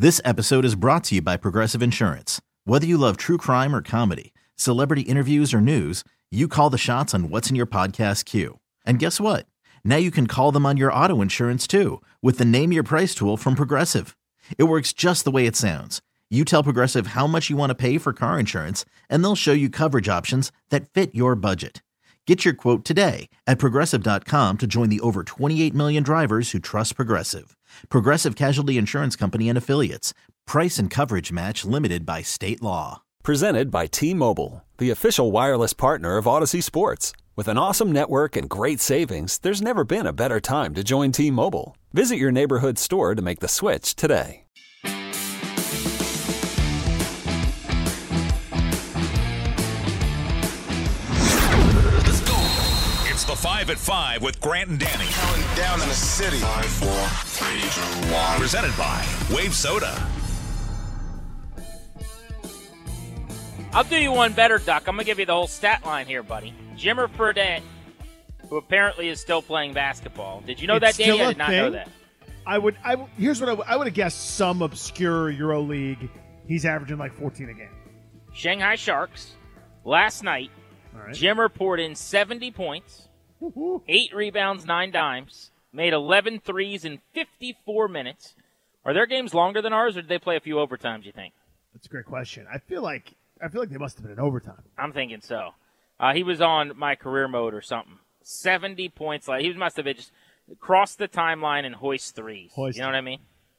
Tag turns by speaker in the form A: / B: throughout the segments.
A: This episode is brought to you by Progressive Insurance. Whether you love true crime or comedy, celebrity interviews or news, you call the shots on what's in your podcast queue. And guess what? Now you can call them on your auto insurance too with the Name Your Price tool from Progressive. It works just the way it sounds. You tell Progressive how much you want to pay for car insurance, and they'll show you coverage options that fit your budget. Get your quote today at Progressive.com to join the over 28 million drivers who trust Progressive. Progressive Casualty Insurance Company and Affiliates. Price and coverage match limited by state law.
B: Presented by T-Mobile, the official wireless partner of Odyssey Sports. With an awesome network and great savings, there's never been a better time to join T-Mobile. Visit your neighborhood store to make the switch today.
C: It's the 5 at 5 with Grant and Danny.
D: Counting down in the city. 5, 4, 3, 2, 1.
C: Presented by Wave Soda.
E: I'll do you one better, Duck. I'm going to give you the whole stat line here, buddy. Jimmer Fredette, who apparently is still playing basketball. Did you know that, Danny? I did not know that.
F: Here's what I would have guessed: some obscure EuroLeague. He's averaging like 14 a game.
E: Shanghai Sharks, last night, Jimmer poured in 70 points, 8 rebounds, 9 dimes, made 11 threes in 54 minutes. Are their games longer than ours, or did they play a few overtimes, you think?
F: That's a great question. I feel like they must have been in overtime.
E: I'm thinking so. He was on my career mode or something. 70 points. He must have just crossed the timeline and hoist threes. You know what I mean?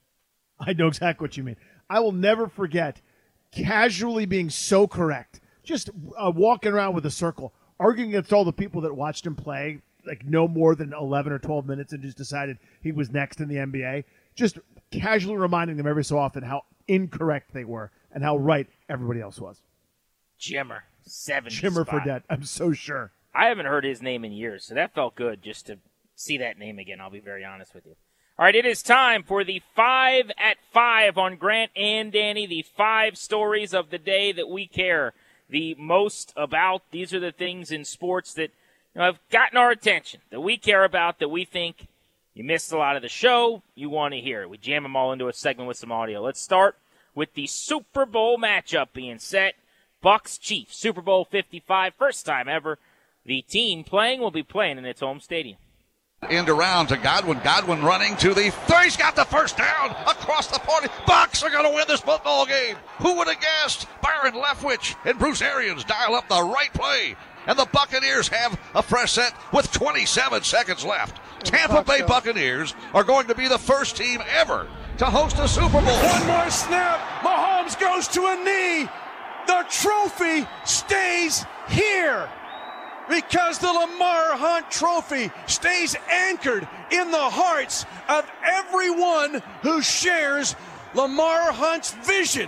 F: I know exactly what you mean. I will never forget casually being so correct. Just walking around with a circle, arguing against all the people that watched him play, like no more than 11 or 12 minutes and just decided he was next in the NBA. Just casually reminding them every so often how incorrect they were and how right everybody else was.
E: Jimmer, 70
F: Jimmer
E: spot.
F: Fredette, I'm so sure.
E: I haven't heard his name in years, so that felt good just to see that name again. I'll be very honest with you. All right, it is time for the 5 at 5 on Grant and Danny, the 5 stories of the day that we care the most about. These are the things in sports that have gotten our attention, that we care about, that we think you missed a lot of the show, you want to hear it. We jam them all into a segment with some audio. Let's start with the Super Bowl matchup being set. Bucs Chiefs, Super Bowl 55, first time ever. The team playing will be playing in its home stadium.
G: End around to Godwin. Godwin running to the third. He's got the first down across the 40. Bucs are going to win this football game. Who would have guessed? Byron Leftwich and Bruce Arians dial up the right play. And the Buccaneers have a fresh set with 27 seconds left. Tampa Bay Buccaneers are going to be the first team ever to host a Super Bowl.
H: One more snap. Mahomes goes to a knee. The trophy stays here because the Lamar Hunt Trophy stays anchored in the hearts of everyone who shares Lamar Hunt's vision.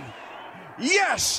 H: Yes.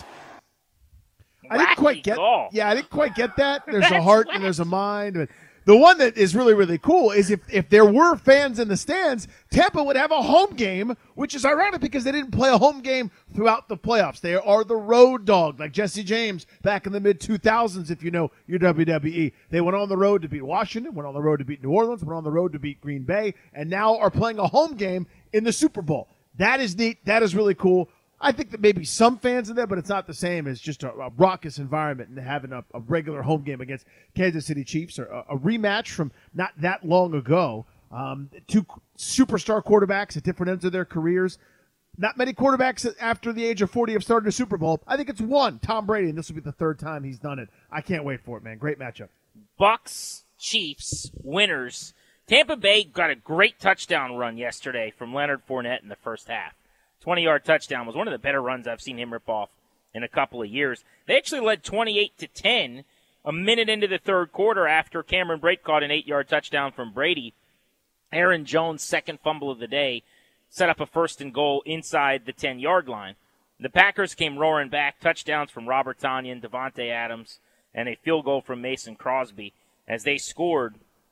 F: I didn't quite get.
E: Goal.
F: Yeah, I didn't quite get that. There's a heart and there's a mind. But the one that is really, really cool is if there were fans in the stands, Tampa would have a home game, which is ironic because they didn't play a home game throughout the playoffs. They are the road dog, like Jesse James back in the mid-2000s, if you know your WWE. They went on the road to beat Washington, went on the road to beat New Orleans, went on the road to beat Green Bay, and now are playing a home game in the Super Bowl. That is neat. That is really cool. I think that maybe some fans in there, but it's not the same as just a raucous environment and having a regular home game against Kansas City Chiefs, or a rematch from not that long ago. 2 superstar quarterbacks at different ends of their careers. Not many quarterbacks after the age of 40 have started a Super Bowl. I think it's one, Tom Brady, and this will be the 3rd time he's done it. I can't wait for it, man. Great matchup.
E: Bucs, Chiefs, winners. Tampa Bay got a great touchdown run yesterday from Leonard Fournette in the first half. 20-yard touchdown was one of the better runs I've seen him rip off in a couple of years. They actually led 28-10 a minute into the third quarter after Cameron Brate caught an 8-yard touchdown from Brady. Aaron Jones' second fumble of the day set up a 1st and goal inside the 10-yard line. The Packers came roaring back, touchdowns from Robert Tonyan, Devontae Adams, and a field goal from Mason Crosby as they scored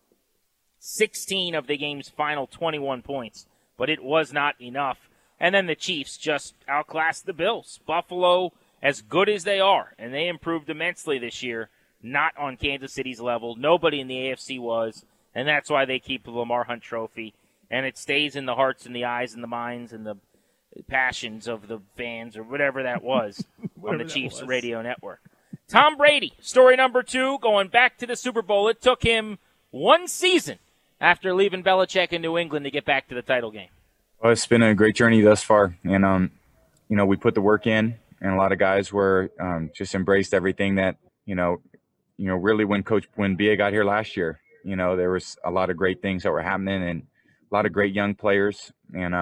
E: 16 of the game's final 21 points, but it was not enough. And then the Chiefs just outclassed the Bills. Buffalo, as good as they are, and they improved immensely this year, not on Kansas City's level. Nobody in the AFC was, and that's why they keep the Lamar Hunt Trophy. And it stays in the hearts and the eyes and the minds and the passions of the fans or whatever that was on the Chiefs radio network. Tom Brady, story number 2, going back to the Super Bowl. It took him one season after leaving Belichick in New England to get back to the title game.
I: Well, it's been a great journey thus far, and we put the work in, and a lot of guys were just embraced everything that really when BA got here last year, there was a lot of great things that were happening and a lot of great young players, and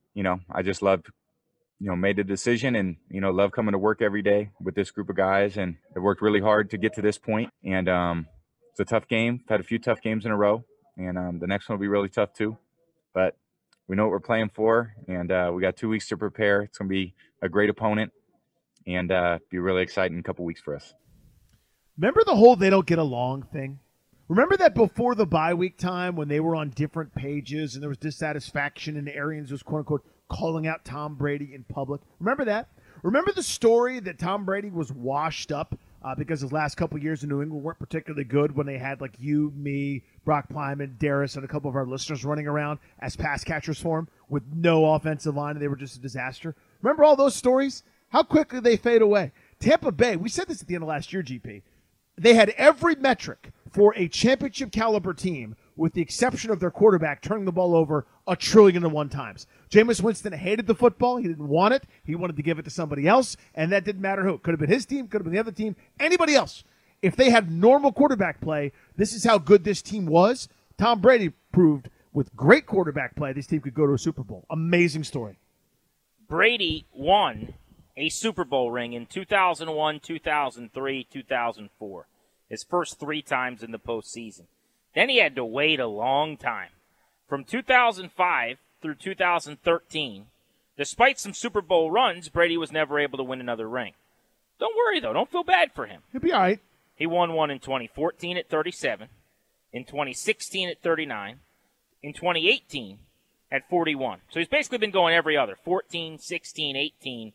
I: I just loved made the decision and love coming to work every day with this group of guys, and it worked really hard to get to this point. And it's a tough game. Had a few tough games in a row, and the next one will be really tough too. But we know what we're playing for, and we got 2 weeks to prepare. It's going to be a great opponent, and be really exciting couple weeks for us.
F: Remember the whole they don't get along thing? Remember that before the bye week time when they were on different pages and there was dissatisfaction and Arians was quote-unquote calling out Tom Brady in public? Remember that? Remember the story that Tom Brady was washed up because his last couple years in New England weren't particularly good when they had like you, me, Brock Plyman, Darius, and a couple of our listeners running around as pass catchers for him with no offensive line, and they were just a disaster? Remember all those stories? How quickly they fade away. Tampa Bay, we said this at the end of last year, GP. They had every metric for a championship caliber team with the exception of their quarterback turning the ball over 1,000,000,001 times. Jameis Winston hated the football. He didn't want it. He wanted to give it to somebody else, and that didn't matter who. Could have been his team, could have been the other team, anybody else. If they had normal quarterback play, this is how good this team was. Tom Brady proved with great quarterback play this team could go to a Super Bowl. Amazing story.
E: Brady won a Super Bowl ring in 2001, 2003, 2004. His first 3 times in the postseason. Then he had to wait a long time. From 2005 through 2013, despite some Super Bowl runs, Brady was never able to win another ring. Don't worry, though. Don't feel bad for him.
F: He'll be all right.
E: He won one in 2014 at 37, in 2016 at 39, in 2018 at 41. So he's basically been going every other, 14, 16, 18.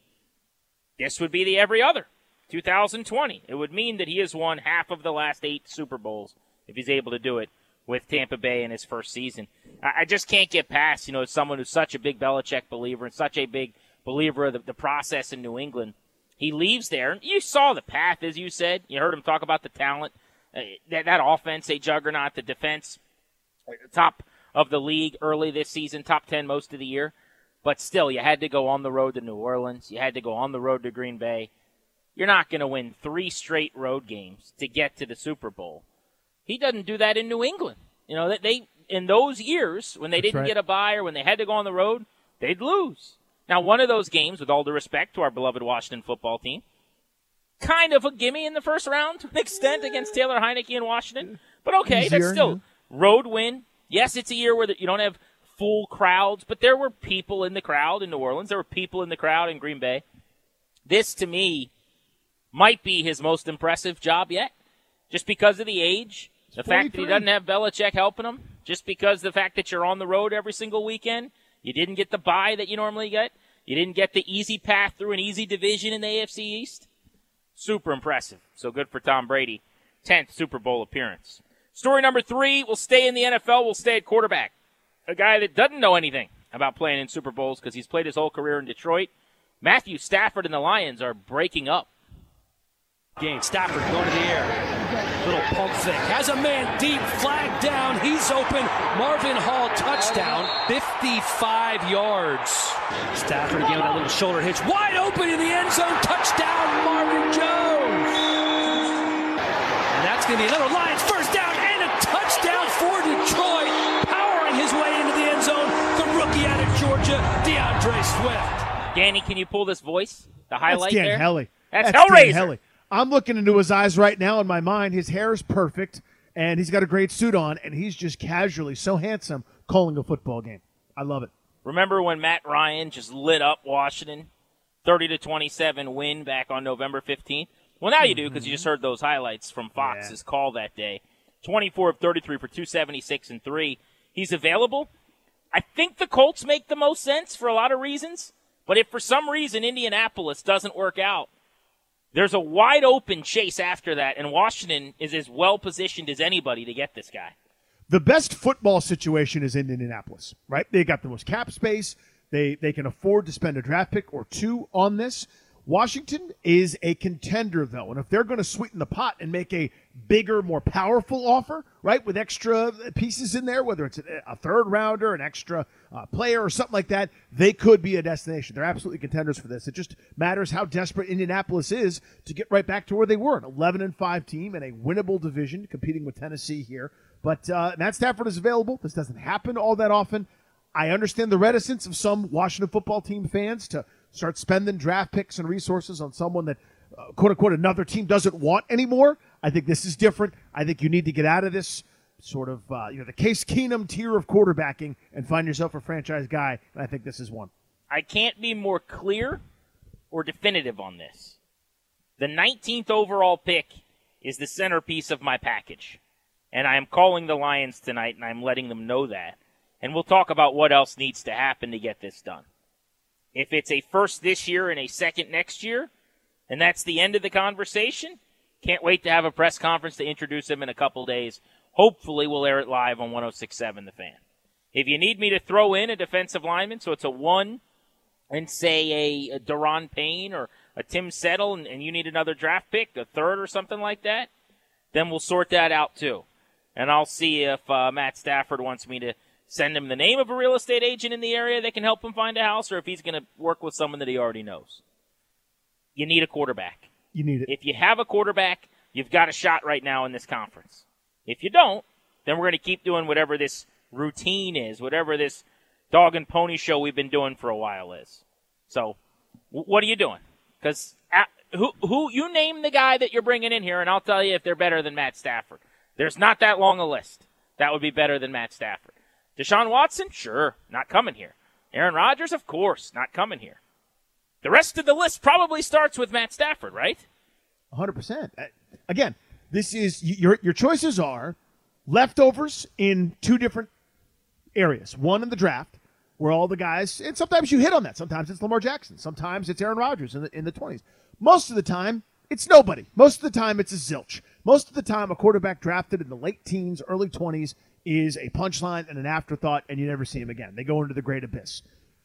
E: This would be the every other. 2020. It would mean that he has won half of the last 8 Super Bowls if he's able to do it with Tampa Bay in his first season. I just can't get past, as someone who's such a big Belichick believer and such a big believer of the process in New England. He leaves there, and you saw the path, as you said. You heard him talk about the talent. That offense, a juggernaut, the defense, top of the league early this season, top 10 most of the year. But still, you had to go on the road to New Orleans. You had to go on the road to Green Bay. You're not going to win 3 straight road games to get to the Super Bowl. He doesn't do that in New England. They in those years when they didn't get a bye or when they had to go on the road, they'd lose. Now, one of those games, with all due respect to our beloved Washington football team, kind of a gimme in the first round to an extent against Taylor Heineke in Washington. But okay, that's still road win. Yes, it's a year where you don't have full crowds, but there were people in the crowd in New Orleans. There were people in the crowd in Green Bay. This, to me, might be his most impressive job yet, just because of the age, the fact that he doesn't have Belichick helping him, just because the fact that you're on the road every single weekend, you didn't get the bye that you normally get, you didn't get the easy path through an easy division in the AFC East. Super impressive. So good for Tom Brady. 10th Super Bowl appearance. Story number 3, we'll stay in the NFL, we'll stay at quarterback. A guy that doesn't know anything about playing in Super Bowls because he's played his whole career in Detroit. Matthew Stafford and the Lions are breaking up.
J: Game. Stafford going to the air. Little pump fake. Has a man deep. Flag down. He's open. Marvin Hall touchdown. 55 yards. Stafford again with that little shoulder hitch. Wide open in the end zone. Touchdown Marvin Jones. And that's going to be another Lions first down and a touchdown for Detroit. Powering his way into the end zone. The rookie out of Georgia, DeAndre Swift.
E: Danny, can you pull this voice? The highlight
F: That's Dan
E: there?
F: Hellie.
E: That's Hellraiser.
F: Dan Hellie. I'm looking into his eyes right now in my mind. His hair is perfect, and he's got a great suit on, and he's just casually so handsome calling a football game. I love it.
E: Remember when Matt Ryan just lit up Washington? 30-27 win back on November 15th? Well, now you do because you just heard those highlights from Fox's call that day. 24 of 33 for 276 and 3. He's available. I think the Colts make the most sense for a lot of reasons, but if for some reason Indianapolis doesn't work out, there's a wide-open chase after that, and Washington is as well-positioned as anybody to get this guy.
F: The best football situation is in Indianapolis, right? They got the most cap space. They can afford to spend a draft pick or two on this. Washington is a contender, though, and if they're going to sweeten the pot and make a bigger, more powerful offer, right, with extra pieces in there, whether it's a third rounder, an extra player, or something like that, they could be a destination. They're absolutely contenders for this. It just matters how desperate Indianapolis is to get right back to where they were, an 11-5 team in a winnable division, competing with Tennessee here. But Matt Stafford is available. This doesn't happen all that often. I understand the reticence of some Washington football team fans to start spending draft picks and resources on someone that, quote-unquote, another team doesn't want anymore. I think this is different. I think you need to get out of this sort of, the Case Keenum tier of quarterbacking and find yourself a franchise guy, and I think this is one.
E: I can't be more clear or definitive on this. The 19th overall pick is the centerpiece of my package, and I am calling the Lions tonight, and I'm letting them know that. And we'll talk about what else needs to happen to get this done. If it's a first this year and a second next year, and that's the end of the conversation, can't wait to have a press conference to introduce him in a couple days. Hopefully we'll air it live on 106.7 The Fan. If you need me to throw in a defensive lineman, so it's a 1 and say a Daron Payne or a Tim Settle, and you need another draft pick, a third or something like that, then we'll sort that out too. And I'll see if Matt Stafford wants me to send him the name of a real estate agent in the area that can help him find a house, or if he's going to work with someone that he already knows. You need a quarterback.
F: You need it.
E: If you have a quarterback, you've got a shot right now in this conference. If you don't, then we're going to keep doing whatever this routine is, whatever this dog and pony show we've been doing for a while is. So, what are you doing? Because who you name the guy that you're bringing in here, and I'll tell you if they're better than Matt Stafford. There's not that long a list that would be better than Matt Stafford. Deshaun Watson? Sure, not coming here. Aaron Rodgers? Of course, not coming here. The rest of the list probably starts with Matt Stafford, right?
F: 100%. Again, this is your choices are leftovers in two different areas. One in the draft, where all the guys, and sometimes you hit on that. Sometimes it's Lamar Jackson. Sometimes it's Aaron Rodgers in the 20s. Most of the time, it's nobody. Most of the time, it's a zilch. Most of the time, a quarterback drafted in the late teens, early 20s is a punchline and an afterthought, and you never see him again. They go into the great abyss.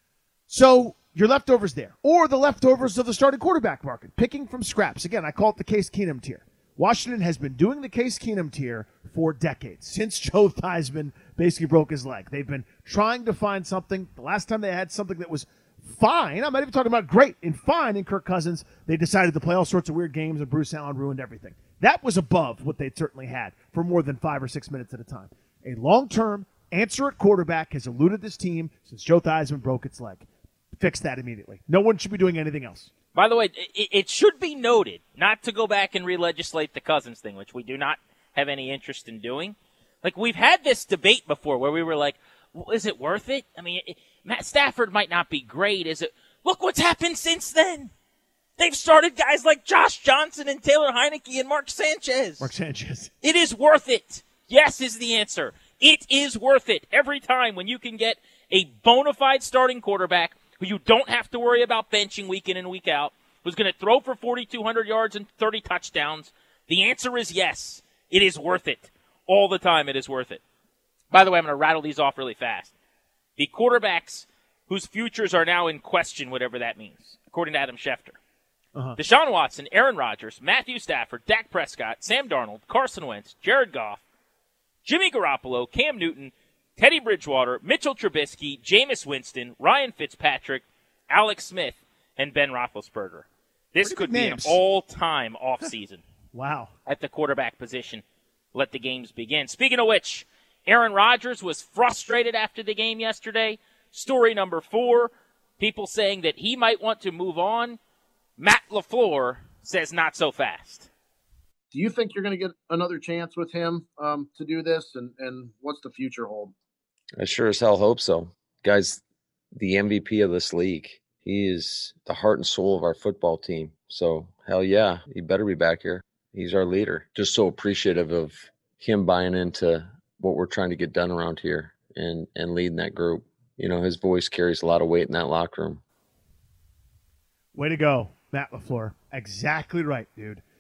F: So your leftovers there, or the leftovers of the starting quarterback market, picking from scraps. Again, I call it the Case Keenum tier. Washington has been doing the Case Keenum tier for decades, since Joe Theismann basically broke his leg. They've been trying to find something. The last time they had something that was fine, I'm not even talking about great, and fine in Kirk Cousins, they decided to play all sorts of weird games, and Bruce Allen ruined everything. That was above what they'd certainly had for more than 5 or 6 minutes at a time. A long-term answer at quarterback has eluded this team since Joe Theismann broke its leg. Fix that immediately. No one should be doing anything else.
E: By the way, it should be noted, not to go back and re-legislate the Cousins thing, which we do not have any interest in doing. Like, we've had this debate before where we were like, well, is it worth it? I mean, Matt Stafford might not be great. Is it? Look what's happened since then. They've started guys like Josh Johnson and Taylor Heineke and Mark Sanchez. It is worth it. Yes is the answer. It is worth it every time when you can get a bona fide starting quarterback who you don't have to worry about benching week in and week out, who's going to throw for 4,200 yards and 30 touchdowns. The answer is yes. It is worth it. All the time it is worth it. By the way, I'm going to rattle these off really fast. The quarterbacks whose futures are now in question, whatever that means, according to Adam Schefter. Deshaun Watson, Aaron Rodgers, Matthew Stafford, Dak Prescott, Sam Darnold, Carson Wentz, Jared Goff, Jimmy Garoppolo, Cam Newton, Teddy Bridgewater, Mitchell Trubisky, Jameis Winston, Ryan Fitzpatrick, Alex Smith, and Ben Roethlisberger. This could be an all-time offseason.
F: Wow.
E: At the quarterback position. Let the games begin. Speaking of which, Aaron Rodgers was frustrated after the game yesterday. Story number 4, people saying that he might want to move on. Matt LaFleur says not so fast.
K: Do you think you're going to get another chance with him to do this, and what's the future hold?
L: I sure as hell hope so. Guy's the MVP of this league. He is the heart and soul of our football team. So, hell yeah, he better be back here. He's our leader. Just so appreciative of him buying into what we're trying to get done around here and leading that group. You know, his voice carries a lot of weight in that locker room.
F: Way to go, Matt LaFleur. Exactly right, dude.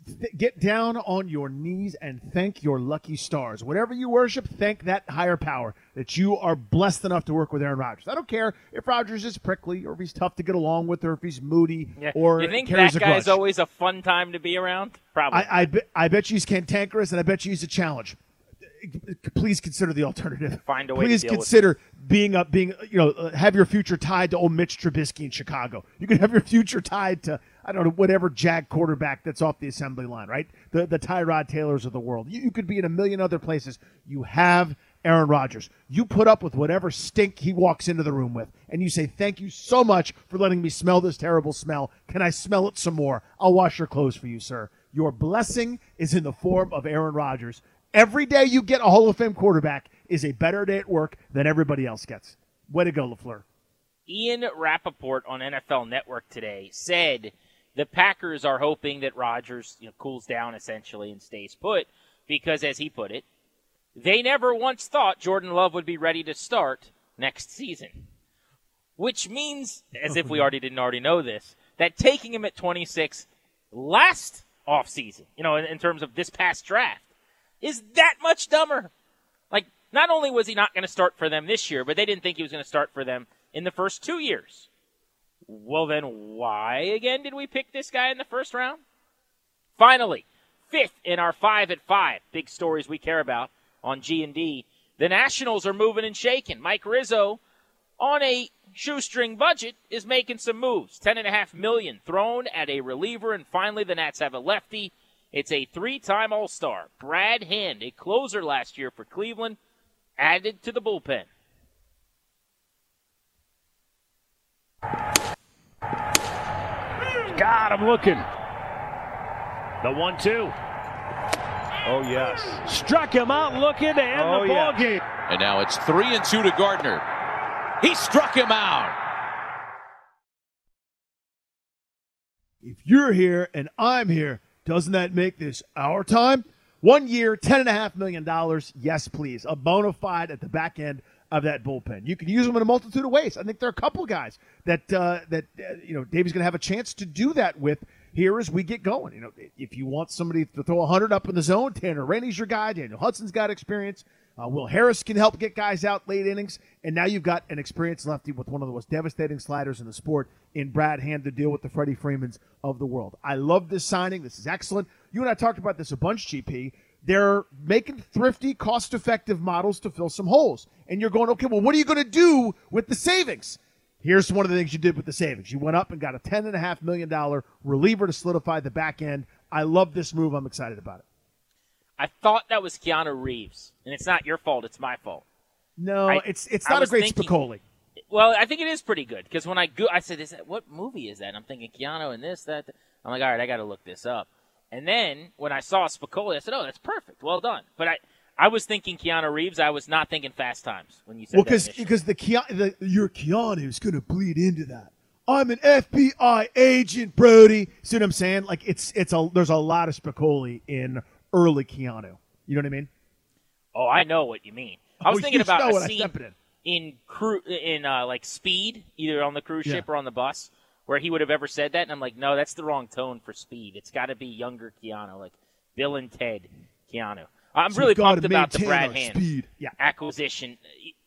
F: Get down on your knees and thank your lucky stars. Whatever you worship, thank that higher power that you are blessed enough to work with Aaron Rodgers. I don't care if Rodgers is prickly or if he's tough to get along with or if he's moody or
E: you think
F: carries
E: that
F: a
E: guy's
F: grudge.
E: always a fun time to be around? Probably.
F: I bet you he's cantankerous, and I bet you he's a challenge. Please consider the alternative.
E: Find a way
F: Please
E: to deal
F: consider have your future tied to old Mitch Trubisky in Chicago. You can have your future tied to, I don't know, whatever Jag quarterback that's off the assembly line, right? The Tyrod Taylors of the world. You could be in a million other places. You have Aaron Rodgers. You put up with whatever stink he walks into the room with, and you say, thank you so much for letting me smell this terrible smell. Can I smell it some more? I'll wash your clothes for you, sir. Your blessing is in the form of Aaron Rodgers. Every day you get a Hall of Fame quarterback is a better day at work than everybody else gets. Way to go, LaFleur.
E: Ian Rappaport on NFL Network today said the Packers are hoping that Rodgers cools down essentially and stays put because, as he put it, they never once thought Jordan Love would be ready to start next season. Which means, as if we didn't already know this, that taking him at 26 last offseason, in terms of this past draft, is that much dumber. Like, not only was he not going to start for them this year, but they didn't think he was going to start for them in the first 2 years. Well, then why, again, did we pick this guy in the first round? Finally, fifth in our 5 at 5, big stories we care about on G&D, the Nationals are moving and shaking. Mike Rizzo, on a shoestring budget, is making some moves. $10.5 million thrown at a reliever, and finally the Nats have a lefty. It's a 3-time All-Star, Brad Hand, a closer last year for Cleveland, added to the bullpen.
J: God, I'm looking. The 1-2. Oh, yes. Struck him out looking to end the ball game.
M: And now it's 3-2 to Gardner. He struck him out.
F: If you're here and I'm here, doesn't that make this our time? 1 year, $10.5 million. Yes, please. A bona fide at the back end of that bullpen. You can use them in a multitude of ways. I think there are a couple of guys that Davey's going to have a chance to do that with here as we get going. If you want somebody to throw 100 up in the zone, Tanner Rainey's your guy. Daniel Hudson's got experience. Will Harris can help get guys out late innings. And now you've got an experienced lefty with one of the most devastating sliders in the sport in Brad Hand to deal with the Freddie Freemans of the world. I love this signing. This is excellent. You and I talked about this a bunch, GP. They're making thrifty, cost-effective models to fill some holes. And you're going, okay, well, what are you going to do with the savings? Here's one of the things you did with the savings. You went up and got a $10.5 million reliever to solidify the back end. I love this move. I'm excited about it.
E: I thought that was Keanu Reeves, and it's not your fault. It's my fault.
F: No, it's not a great Spicoli.
E: Well, I think it is pretty good because when I said, what movie is that? And I'm thinking Keanu and this, that. I'm like, all right, I got to look this up. And then when I saw Spicoli, I said, oh, that's perfect. Well done. But I was thinking Keanu Reeves. I was not thinking Fast Times when you said that. Well,
F: because your Keanu's going to bleed into that. I'm an FBI agent, Brody. See what I'm saying? Like there's a lot of Spicoli in early Keanu. You know what I mean?
E: Oh, I know what you mean. I was thinking about a scene in like Speed, either on the cruise ship or on the bus, where he would have ever said that. And I'm like, no, that's the wrong tone for Speed. It's got to be younger Keanu, like Bill and Ted Keanu. I'm really pumped about the Brad Hand acquisition.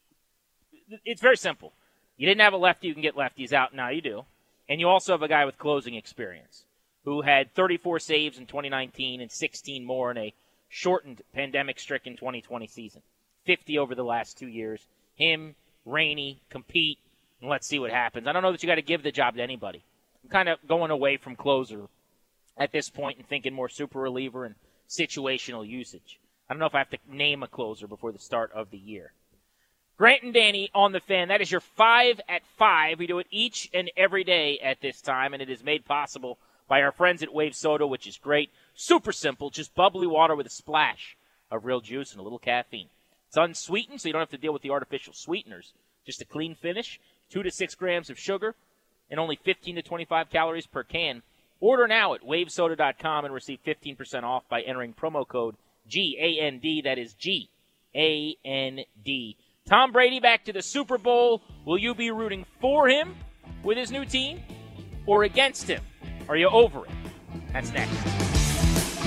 E: It's very simple. You didn't have a lefty, you can get lefties out. Now you do. And you also have a guy with closing experience who had 34 saves in 2019 and 16 more in a shortened pandemic-stricken 2020 season. 50 over the last 2 years. Him, Rainey, compete, and let's see what happens. I don't know that you got to give the job to anybody. I'm kind of going away from closer at this point and thinking more super reliever and situational usage. I don't know if I have to name a closer before the start of the year. Grant and Danny on the Fan. That is your 5 at 5. We do it each and every day at this time, and it is made possible by our friends at Wave Soda, which is great. Super simple, just bubbly water with a splash of real juice and a little caffeine. It's unsweetened, so you don't have to deal with the artificial sweeteners. Just a clean finish, 2 to 6 grams of sugar, and only 15 to 25 calories per can. Order now at wavesoda.com and receive 15% off by entering promo code GAND. That is GAND. Tom Brady back to the Super Bowl. Will you be rooting for him with his new team or against him? Are you over it? That's next.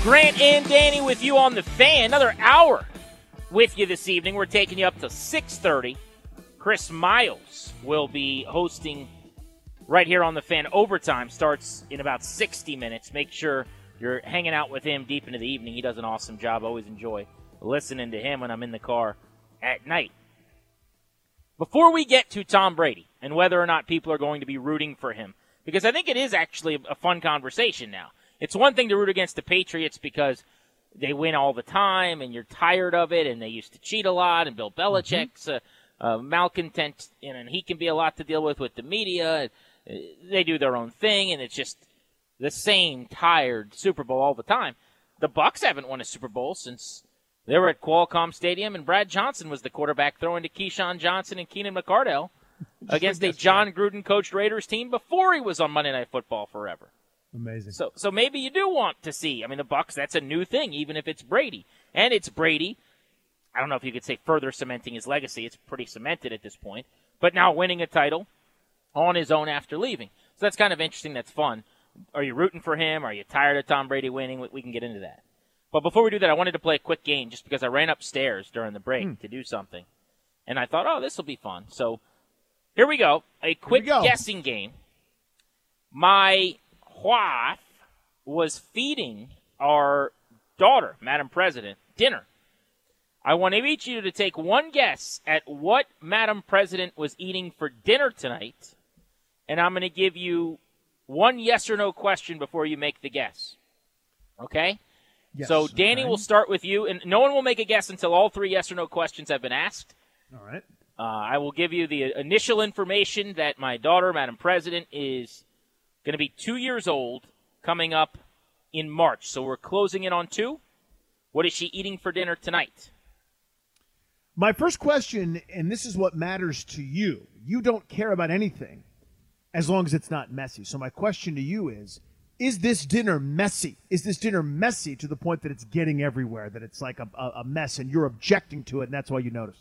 E: Grant and Danny with you on the Fan. Another hour with you this evening. We're taking you up to 6:30. Chris Miles will be hosting right here on the Fan. Overtime starts in about 60 minutes. Make sure you're hanging out with him deep into the evening. He does an awesome job. Always enjoy listening to him when I'm in the car at night. Before we get to Tom Brady and whether or not people are going to be rooting for him, because I think it is actually a fun conversation now. It's one thing to root against the Patriots because they win all the time and you're tired of it and they used to cheat a lot and Bill Belichick's malcontent and he can be a lot to deal with the media. They do their own thing and it's just the same tired Super Bowl all the time. The Bucs haven't won a Super Bowl since they were at Qualcomm Stadium and Brad Johnson was the quarterback throwing to Keyshawn Johnson and Keenan McCardell against a John Gruden-coached Raiders team before he was on Monday Night Football forever.
F: Amazing.
E: So maybe you do want to see. I mean, the Bucs, that's a new thing, even if it's Brady. And it's Brady. I don't know if you could say further cementing his legacy. It's pretty cemented at this point. But now winning a title on his own after leaving. So that's kind of interesting. That's fun. Are you rooting for him? Are you tired of Tom Brady winning? We can get into that. But before we do that, I wanted to play a quick game just because I ran upstairs during the break to do something. And I thought, oh, this will be fun. So here we go. A quick guessing game. My wife was feeding our daughter, Madam President, dinner. I want each of you to take one guess at what Madam President was eating for dinner tonight, and I'm going to give you one yes or no question before you make the guess. Okay?
F: Yes,
E: so Danny will start with you, and no one will make a guess until all three yes or no questions have been asked.
F: All right.
E: I will give you the initial information that my daughter, Madam President, is going to be 2 years old coming up in March. So we're closing in on 2. What is she eating for dinner tonight?
F: My first question, and this is what matters to you. You don't care about anything as long as it's not messy. So my question to you is this dinner messy? Is this dinner messy to the point that it's getting everywhere, that it's like a mess and you're objecting to it and that's why you noticed?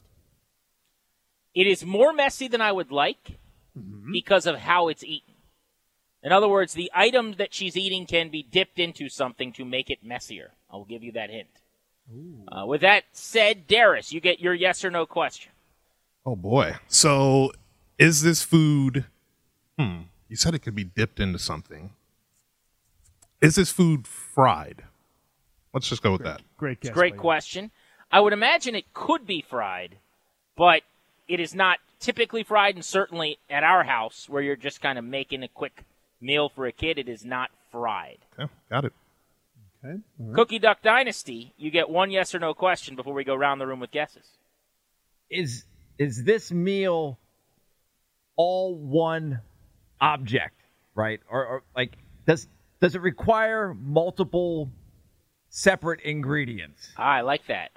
E: It is more messy than I would like because of how it's eaten. In other words, the item that she's eating can be dipped into something to make it messier. I'll give you that hint. With that said, Darius, you get your yes or no question.
N: Oh, boy. So is this food, you said it could be dipped into something. Is this food fried? Let's just go with that.
F: Great guess.
E: Great question. I would imagine it could be fried, but it is not typically fried, and certainly at our house where you're just kind of making a quick meal for a kid, it is not fried.
N: Okay, got it.
F: Okay. All right.
E: Cookie Duck Dynasty, you get one yes or no question before we go around the room with guesses.
O: Is this meal all one object, right? Or like does it require multiple separate ingredients?
E: I like that.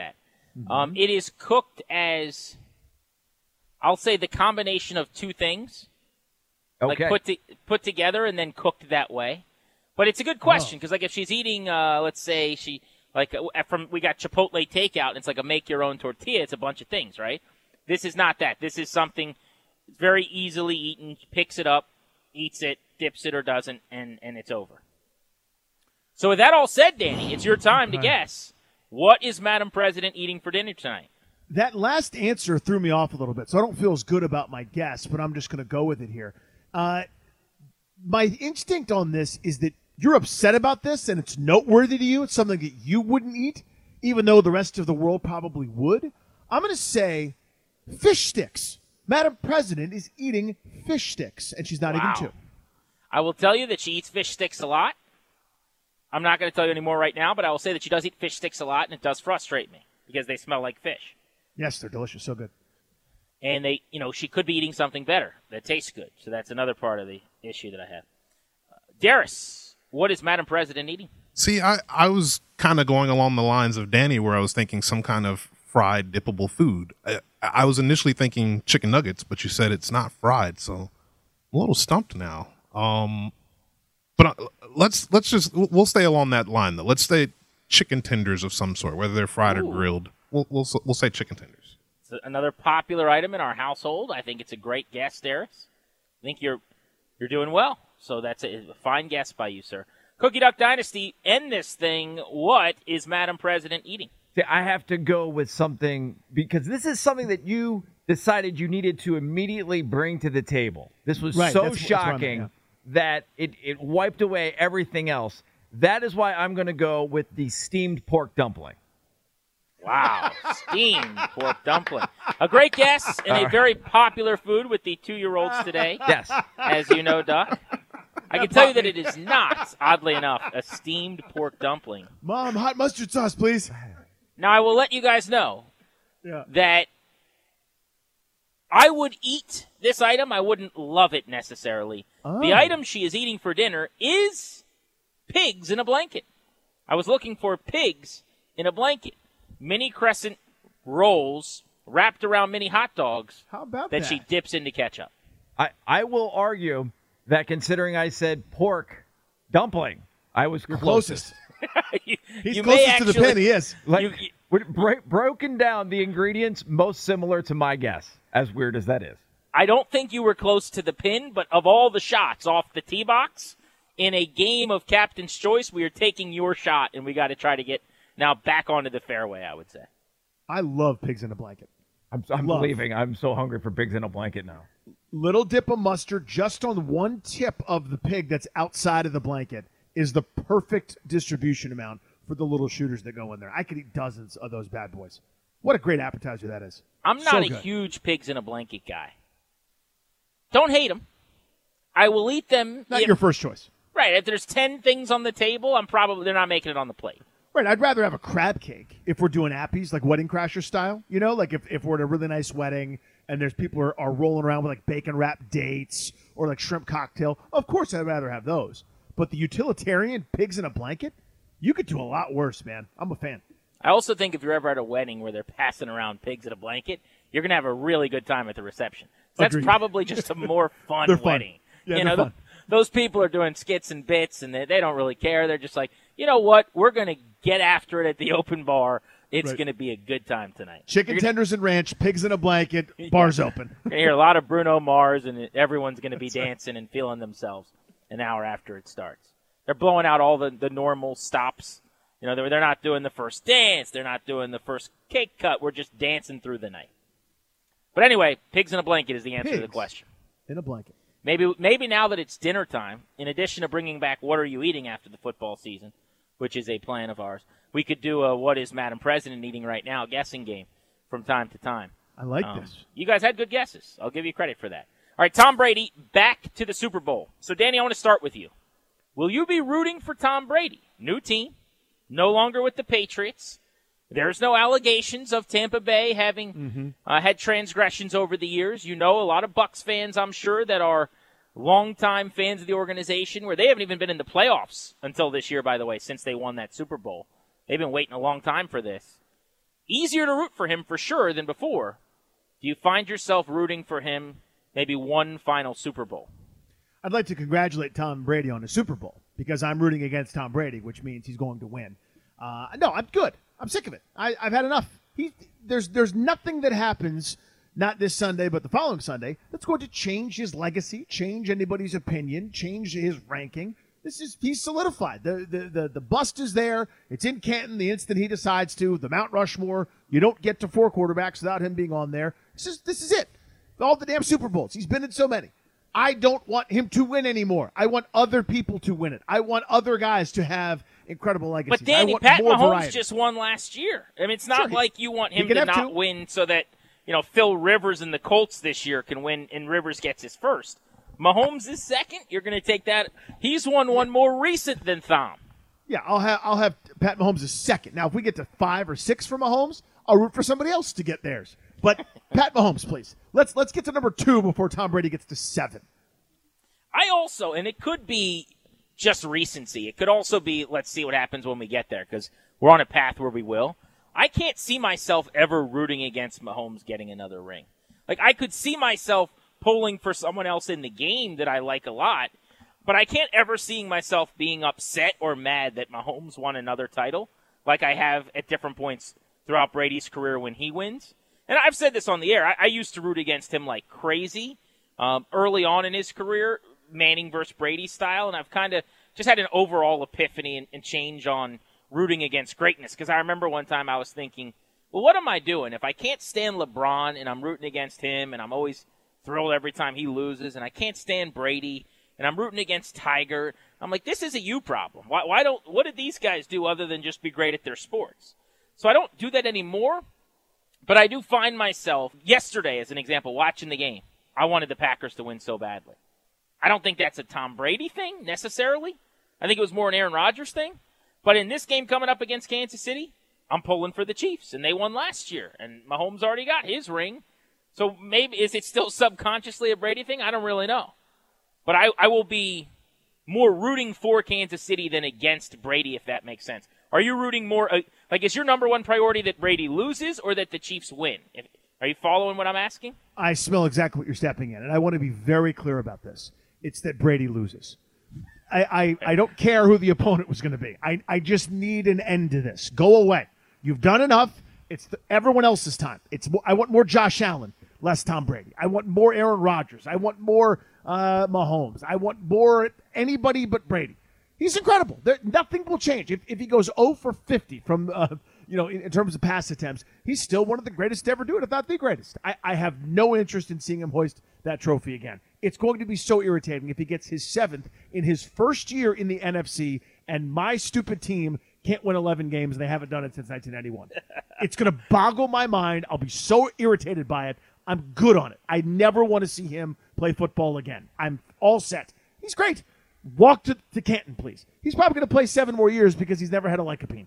E: It is cooked as, I'll say, the combination of two things.
O: Okay.
E: Like put together and then cooked that way. But it's a good question because, like, if she's eating, let's say we got Chipotle takeout and it's like a make-your-own tortilla. It's a bunch of things, right? This is not that. This is something very easily eaten. Picks it up, eats it, dips it or doesn't, and it's over. So with that all said, Danny, it's your time to guess. What is Madam President eating for dinner tonight?
F: That last answer threw me off a little bit, so I don't feel as good about my guess, but I'm just going to go with it here. My instinct on this is that you're upset about this and it's noteworthy to you. It's something that you wouldn't eat, even though the rest of the world probably would. I'm going to say fish sticks. Madam President is eating fish sticks, and she's not eating 2.
E: I will tell you that she eats fish sticks a lot. I'm not going to tell you any more right now, but I will say that she does eat fish sticks a lot, and it does frustrate me because they smell like fish.
F: Yes, they're delicious. So good.
E: And she could be eating something better that tastes good. So that's another part of the issue that I have. Darius, what is Madam President eating?
N: See, I was kind of going along the lines of Danny where I was thinking some kind of fried, dippable food. I was initially thinking chicken nuggets, but you said it's not fried, so I'm a little stumped now. But we'll stay along that line, though. Let's say chicken tenders of some sort, whether they're fried or grilled. We'll say chicken tenders.
E: It's another popular item in our household. I think it's a great guess, Darius. I think you're doing well. So that's a fine guess by you, sir. Cookie Duck Dynasty, end this thing. What is Madam President eating?
O: See, I have to go with something because this is something that you decided you needed to immediately bring to the table. This was so shocking that it wiped away everything else. That is why I'm going to go with the steamed pork dumpling.
E: Wow, steamed pork dumpling. A great guess and a very popular food with the 2-year-olds today.
O: Yes.
E: As you know, Duck. I can tell you that it is not, oddly enough, a steamed pork dumpling.
F: Mom, hot mustard sauce, please.
E: Now, I will let you guys know that I would eat this item. I wouldn't love it necessarily.
F: Oh.
E: The item she is eating for dinner is pigs in a blanket. I was looking for pigs in a blanket. Mini crescent rolls wrapped around mini hot dogs.
F: How about
E: that she dips into ketchup.
O: I will argue that considering I said pork dumpling, I was closest.
F: He's
E: you
F: closest
E: may
F: to the pin, he is.
O: Broken down, the ingredients most similar to my guess, as weird as that is.
E: I don't think you were close to the pin, but of all the shots off the tee box, in a game of Captain's Choice, we are taking your shot, and we got to try to get now back onto the fairway, I would say.
F: I love pigs in a blanket.
O: I'm leaving. I'm so hungry for pigs in a blanket now.
F: Little dip of mustard just on one tip of the pig that's outside of the blanket is the perfect distribution amount for the little shooters that go in there. I could eat dozens of those bad boys. What a great appetizer that is.
E: I'm not a huge pigs in a blanket guy. Don't hate them. I will eat them.
F: Not your first choice.
E: Right. If there's 10 things on the table, they're not making it on the plate.
F: Right. I'd rather have a crab cake if we're doing appies, like Wedding Crasher style. You know, like if we're at a really nice wedding and there's people are rolling around with like bacon wrapped dates or like shrimp cocktail. Of course, I'd rather have those. But the utilitarian pigs in a blanket, you could do a lot worse, man. I'm a fan.
E: I also think if you're ever at a wedding where they're passing around pigs in a blanket, you're going to have a really good time at the reception. That's probably just a more fun wedding.
F: Yeah,
E: you know,
F: fun.
E: Those people are doing skits and bits, and they don't really care. They're just like, you know what? We're going to get after it at the open bar. It's going to be a good time tonight.
F: Chicken tenders and ranch, pigs in a blanket, bars open.
E: You're going to hear a lot of Bruno Mars, and everyone's going to be dancing and feeling themselves an hour after it starts. They're blowing out all the normal stops. You know, they're not doing the first dance. They're not doing the first cake cut. We're just dancing through the night. But anyway, pigs in a blanket is the answer to the question.
F: In a blanket.
E: Maybe now that it's dinner time, in addition to bringing back What Are You Eating After the Football Season, which is a plan of ours, we could do a What Is Madam President Eating Right Now guessing game from time to time.
F: I like this.
E: You guys had good guesses. I'll give you credit for that. All right, Tom Brady back to the Super Bowl. So, Danny, I want to start with you. Will you be rooting for Tom Brady? New team, no longer with the Patriots. There's no allegations of Tampa Bay having had transgressions over the years. You know, a lot of Bucs fans, I'm sure, that are longtime fans of the organization, where they haven't even been in the playoffs until this year, by the way, since they won that Super Bowl. They've been waiting a long time for this. Easier to root for him for sure than before. Do you find yourself rooting for him maybe one final Super Bowl?
F: I'd like to congratulate Tom Brady on the Super Bowl because I'm rooting against Tom Brady, which means he's going to win. No, I'm good. I'm sick of it. I've had enough. There's nothing that happens, not this Sunday, but the following Sunday, that's going to change his legacy, change anybody's opinion, change his ranking. He's solidified. The bust is there. It's in Canton the instant he decides to. The Mount Rushmore. You don't get to 4 quarterbacks without him being on there. This is it. All the damn Super Bowls. He's been in so many. I don't want him to win anymore. I want other people to win it. I want other guys to have incredible legacies.
E: But Danny, Pat Mahomes just won last year. I mean, it's not like you want him to not win so that, you know, Phil Rivers and the Colts this year can win and Rivers gets his first. Mahomes is second. You're going to take that. He's won one more recent than Thom.
F: Yeah, I'll have Pat Mahomes as second. Now, if we get to 5 or 6 for Mahomes, I'll root for somebody else to get theirs. But Pat Mahomes, please. Let's get to number 2 before Tom Brady gets to 7.
E: I also, and it could be just recency. It could also be, let's see what happens when we get there, because we're on a path where we will. I can't see myself ever rooting against Mahomes getting another ring. Like, I could see myself pulling for someone else in the game that I like a lot, but I can't ever see myself being upset or mad that Mahomes won another title like I have at different points throughout Brady's career when he wins. And I've said this on the air. I used to root against him like crazy early on in his career, Manning versus Brady style, and I've kind of just had an overall epiphany and change on rooting against greatness. Because I remember one time I was thinking, well, what am I doing? If I can't stand LeBron and I'm rooting against him and I'm always thrilled every time he loses, and I can't stand Brady and I'm rooting against Tiger, I'm like, this is a you problem. What did these guys do other than just be great at their sports? So I don't do that anymore, but I do find myself, yesterday as an example, watching the game, I wanted the Packers to win so badly. I don't think that's a Tom Brady thing necessarily. I think it was more an Aaron Rodgers thing. But in this game coming up against Kansas City, I'm pulling for the Chiefs, and they won last year, and Mahomes already got his ring. So maybe, is it still subconsciously a Brady thing? I don't really know. But I will be more rooting for Kansas City than against Brady, if that makes sense. Are you rooting more, is your number one priority that Brady loses or that the Chiefs win? Are you following what I'm asking?
F: I smell exactly what you're stepping in, and I want to be very clear about this. It's that Brady loses. I don't care who the opponent was going to be. I just need an end to this. Go away. You've done enough. It's everyone else's time. I want more Josh Allen, less Tom Brady. I want more Aaron Rodgers. I want more Mahomes. I want more anybody but Brady. He's incredible. Nothing will change. If he goes 0 for 50 from in terms of pass attempts, he's still one of the greatest to ever do it, if not the greatest. I have no interest in seeing him hoist that trophy again. It's going to be so irritating if he gets his 7th in his first year in the NFC and my stupid team can't win 11 games and they haven't done it since 1991. It's going to boggle my mind. I'll be so irritated by it. I'm good on it. I never want to see him play football again. I'm all set. He's great. Walk to Canton, please. He's probably going to play 7 more years because he's never had a lycopene.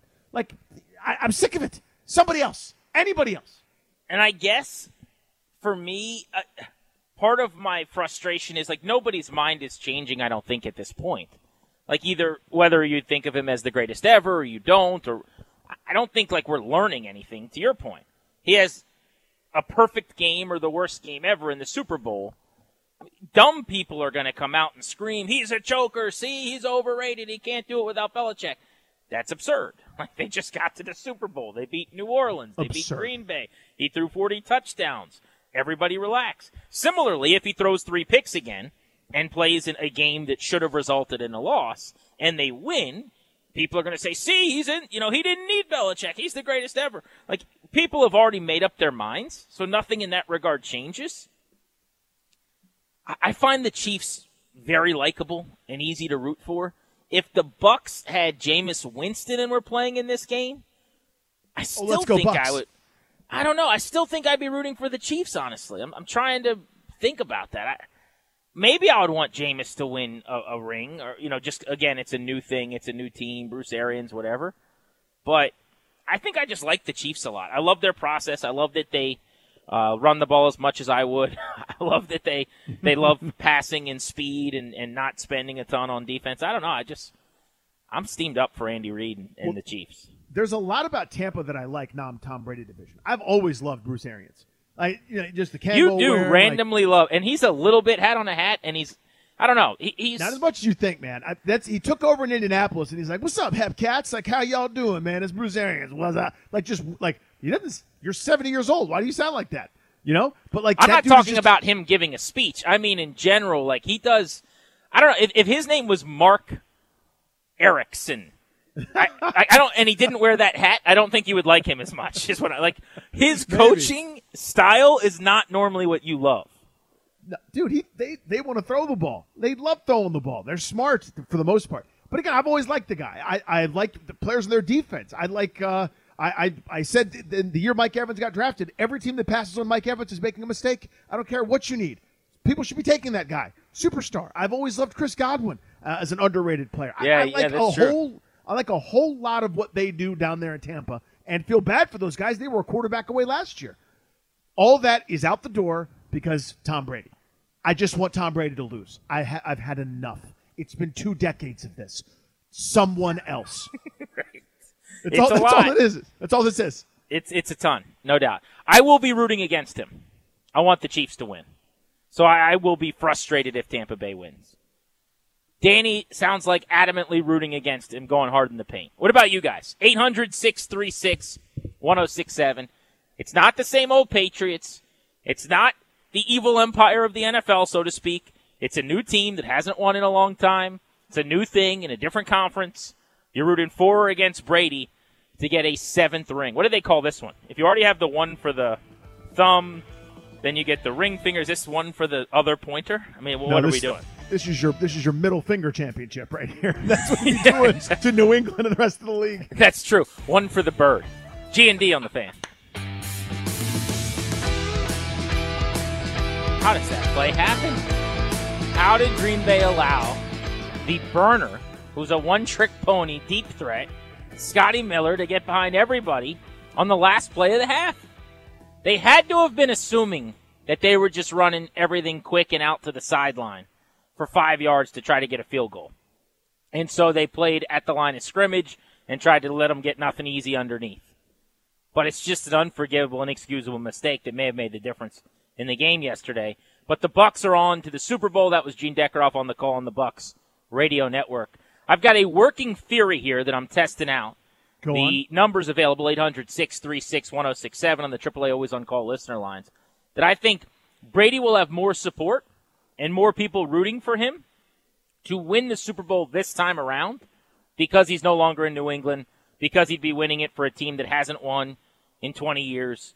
F: I'm sick of it. Somebody else. Anybody else.
E: And I guess, for me, part of my frustration is, nobody's mind is changing, I don't think, at this point. Either whether you think of him as the greatest ever or you don't, or I don't think, we're learning anything, to your point. He has a perfect game or the worst game ever in the Super Bowl. Dumb people are going to come out and scream, he's a choker, see, he's overrated, he can't do it without Belichick. That's absurd. They just got to the Super Bowl. They beat New Orleans. They beat Green Bay. He threw 40 touchdowns. Everybody relax. Similarly, if he throws 3 picks again and plays in a game that should have resulted in a loss and they win, people are going to say, see, he didn't need Belichick. He's the greatest ever. People have already made up their minds, so nothing in that regard changes. I find the Chiefs very likable and easy to root for. If the Bucs had Jameis Winston and were playing in this game, I still think
F: Bucs.
E: I would. I don't know. I still think I'd be rooting for the Chiefs, honestly. I'm trying to think about that. Maybe I would want Jameis to win a ring, or, just, again, it's a new thing. It's a new team, Bruce Arians, whatever. But I think I just like the Chiefs a lot. I love their process. I love that they run the ball as much as I would. I love that they love passing and speed and not spending a ton on defense. I don't know. I'm steamed up for Andy Reid and the Chiefs.
F: There's a lot about Tampa that I like, Tom Brady division. I've always loved Bruce Arians. Just the camo
E: You do
F: wear,
E: randomly love, and he's a little bit hat on a hat, and I don't know. He's
F: not as much as you think, man. He took over in Indianapolis, and he's like, "What's up, Hepcats? How y'all doing, man? It's Bruce Arians." You're 70 years old. Why do you sound like that? But
E: I'm not talking about him giving a speech. I mean, in general, he does. I don't know if his name was Mark Erickson. I don't, and he didn't wear that hat. I don't think you would like him as much. Is what I like. His coaching style is not normally what you love.
F: No, dude, they want to throw the ball. They love throwing the ball. They're smart for the most part. But again, I've always liked the guy. I like the players in their defense. I like. I said the year Mike Evans got drafted, every team that passes on Mike Evans is making a mistake. I don't care what you need. People should be taking that guy. Superstar. I've always loved Chris Godwin as an underrated player. I like a whole lot of what they do down there in Tampa and feel bad for those guys. They were a quarterback away last year. All that is out the door because Tom Brady. I just want Tom Brady to lose. I've had enough. It's been 2 decades of this. Someone else.
E: Right.
F: That's all it is. That's all this is.
E: It's a ton, no doubt. I will be rooting against him. I want the Chiefs to win. So I will be frustrated if Tampa Bay wins. Danny sounds like adamantly rooting against him, going hard in the paint. What about you guys? 800-636-1067. It's not the same old Patriots. It's not the evil empire of the NFL, so to speak. It's a new team that hasn't won in a long time. It's a new thing in a different conference. You're rooting for or against Brady to get a 7th ring. What do they call this one? If you already have the one for the thumb, then you get the ring finger. Is this one for the other pointer? I mean, what are we doing?
F: This is your middle finger championship right here. That's what you're doing to New England and the rest of the league.
E: That's true. One for the bird. G&D on the Fan. How does that play happen? How did Green Bay allow the burner, who's a one-trick pony deep threat, Scotty Miller, to get behind everybody on the last play of the half? They had to have been assuming that they were just running everything quick and out to the sideline for 5 yards to try to get a field goal. And so they played at the line of scrimmage and tried to let them get nothing easy underneath. But it's just an unforgivable, inexcusable mistake that may have made the difference in the game yesterday. But the Bucs are on to the Super Bowl. That was Gene Deckerhoff on the call on the Bucs radio network. I've got a working theory here that I'm testing out.
F: Go on.
E: The number's available, 800-636-1067 on the AAA Always On Call listener lines, that I think Brady will have more support and more people rooting for him to win the Super Bowl this time around because he's no longer in New England, because he'd be winning it for a team that hasn't won in 20 years,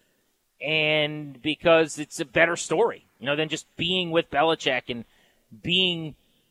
E: and because it's a better story, than just being with Belichick and being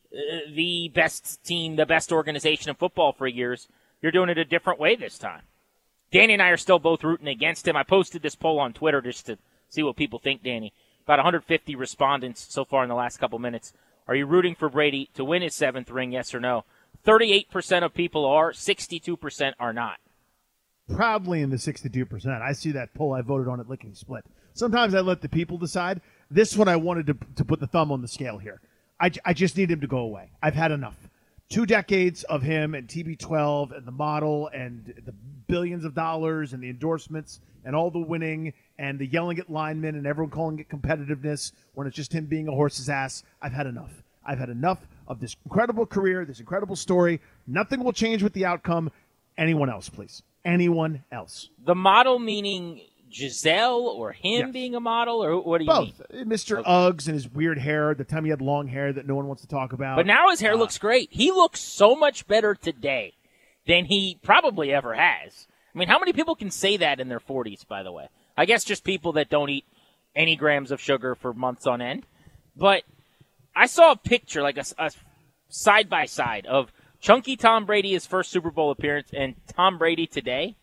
E: the best team, the best organization in football for years. You're doing it a different way this time. Danny and I are still both rooting against him. I posted this poll on Twitter just to see what people think, Danny. About 150 respondents so far in the last couple minutes. Are you rooting for Brady to win his 7th ring, yes or no? 38% of people are, 62% are not.
F: Proudly in the 62%. I see that poll. I voted on it licking split. Sometimes I let the people decide. This one I wanted to put the thumb on the scale here. I just need him to go away. I've had enough. 2 decades of him and TB12 and the model and the billions of dollars and the endorsements and all the winning and the yelling at linemen and everyone calling it competitiveness when it's just him being a horse's ass. I've had enough. I've had enough of this incredible career, this incredible story. Nothing will change with the outcome. Anyone else, please. Anyone else.
E: The model meaning Giselle or him being a model, or what do you mean?
F: Both. Mr. Uggs and his weird hair, the time he had long hair that no one wants to talk about.
E: But now his hair looks great. He looks so much better today than he probably ever has. I mean, how many people can say that in their 40s, by the way? I guess just people that don't eat any grams of sugar for months on end. But I saw a picture, like a side-by-side of Chunky Tom Brady, his first Super Bowl appearance, and Tom Brady today.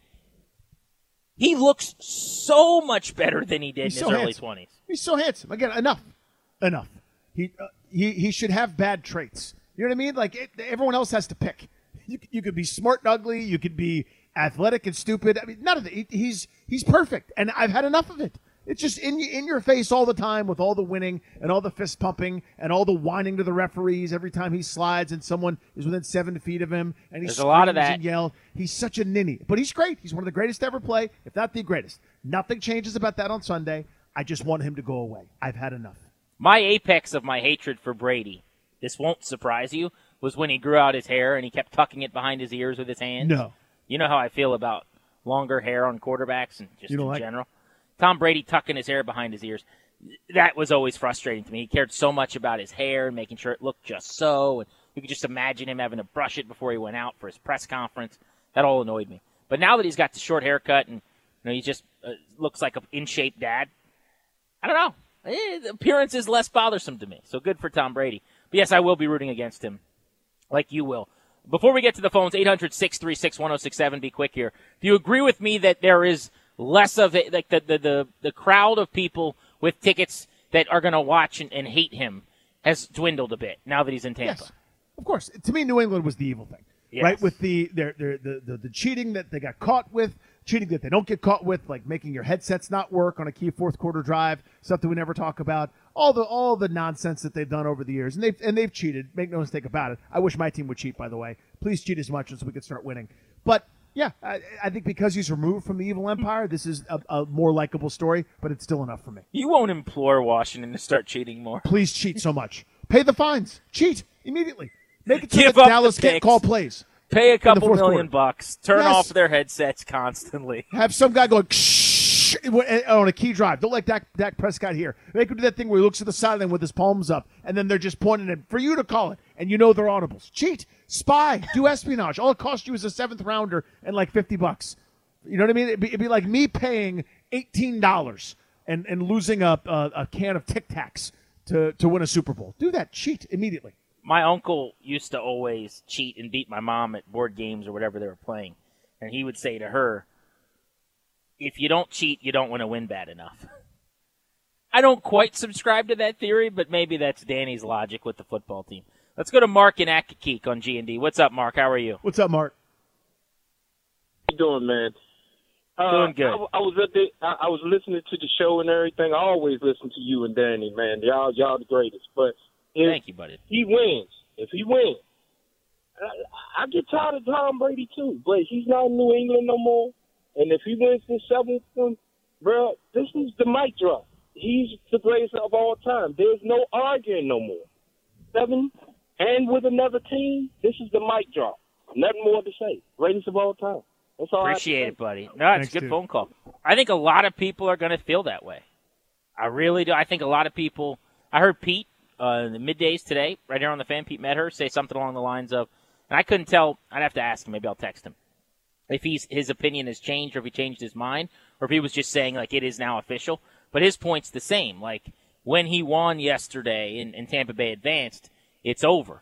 E: He looks so much better than he did in his early 20s.
F: He's so handsome. Again, enough. He should have bad traits. You know what I mean? Like everyone else has to pick. You could be smart and ugly. You could be athletic and stupid. I mean, none of it. He's perfect, and I've had enough of it. It's just in your face all the time with all the winning and all the fist pumping and all the whining to the referees every time he slides and someone is within 7 feet of him and he
E: There's a lot of that.
F: And yell. He's such a ninny, but he's great. He's one of the greatest to ever play, if not the greatest. Nothing changes about that on Sunday. I just want him to go away. I've had enough.
E: My apex of my hatred for Brady, this won't surprise you, was when he grew out his hair and he kept tucking it behind his ears with his hands.
F: No.
E: You know how I feel about longer hair on quarterbacks and just in
F: like
E: general. Tom Brady tucking his hair behind his ears, that was always frustrating to me. He cared so much about his hair and making sure it looked just so. And you could just imagine him having to brush it before he went out for his press conference. That all annoyed me. But now that he's got the short haircut and he just looks like an in-shape dad, I don't know. The appearance is less bothersome to me. So good for Tom Brady. But yes, I will be rooting against him, like you will. Before we get to the phones, 800-636-1067, be quick here. Do you agree with me that there is less of it, like the crowd of people with tickets that are going to watch and hate him has dwindled a bit now that he's in Tampa?
F: Yes, of course. To me, New England was the evil thing,
E: yes.
F: Right? With the cheating that they got caught with, cheating that they don't get caught with, like making your headsets not work on a key fourth quarter drive, stuff that we never talk about. All the nonsense that they've done over the years, and they've cheated. Make no mistake about it. I wish my team would cheat, by the way. Please cheat as much so we could start winning. But yeah, I think because he's removed from the evil empire, this is a more likable story, but it's still enough for me.
E: You won't implore Washington to start cheating more.
F: Please cheat so much. Pay the fines. Cheat immediately. Make it so
E: Give
F: that
E: up
F: Dallas
E: the
F: can't
E: picks.
F: call plays.
E: Pay a couple
F: $1
E: million
F: million.
E: bucks. Turn
F: Yes.
E: off their headsets constantly.
F: Have some guy going, shh, on a key drive. Don't let Dak Prescott here. Make him do that thing where he looks at the sideline with his palms up, and then they're just pointing it for you to call it, and you know they're audibles. Cheat, spy, do espionage. All it costs you is a 7th rounder and like $50. You know what I mean? It'd be like me paying $18 and losing a can of Tic Tacs to win a Super Bowl. Do that. Cheat immediately.
E: My uncle used to always cheat and beat my mom at board games or whatever they were playing. And he would say to her, if you don't cheat, you don't want to win bad enough. I don't quite subscribe to that theory, but maybe that's Danny's logic with the football team. Let's go to Mark in Accokeek on G&D. What's up, Mark? How are you?
F: What's up, Mark?
P: How you doing, man?
E: Doing good.
P: I was listening to the show and everything. I always listen to you and Danny, man. Y'all the greatest. But
E: thank you, buddy.
P: If he wins, I get tired of Tom Brady too. But he's not in New England no more. And if he wins this 7th one, bro, this is the mic drop. He's the greatest of all time. There's no arguing no more. 7 and with another team, this is the mic drop. Nothing more to say. Greatest of all time. That's all.
E: Appreciate it, buddy. No, it's a good phone call. I think a lot of people are going to feel that way. I really do. I think a lot of people. I heard Pete in the middays today, right here on the fan, Pete Medhurst, say something along the lines of, and I couldn't tell. I'd have to ask him. Maybe I'll text him if his opinion has changed, or if he changed his mind, or if he was just saying like it is now official. But his point's the same. Like when he won yesterday and Tampa Bay advanced, it's over.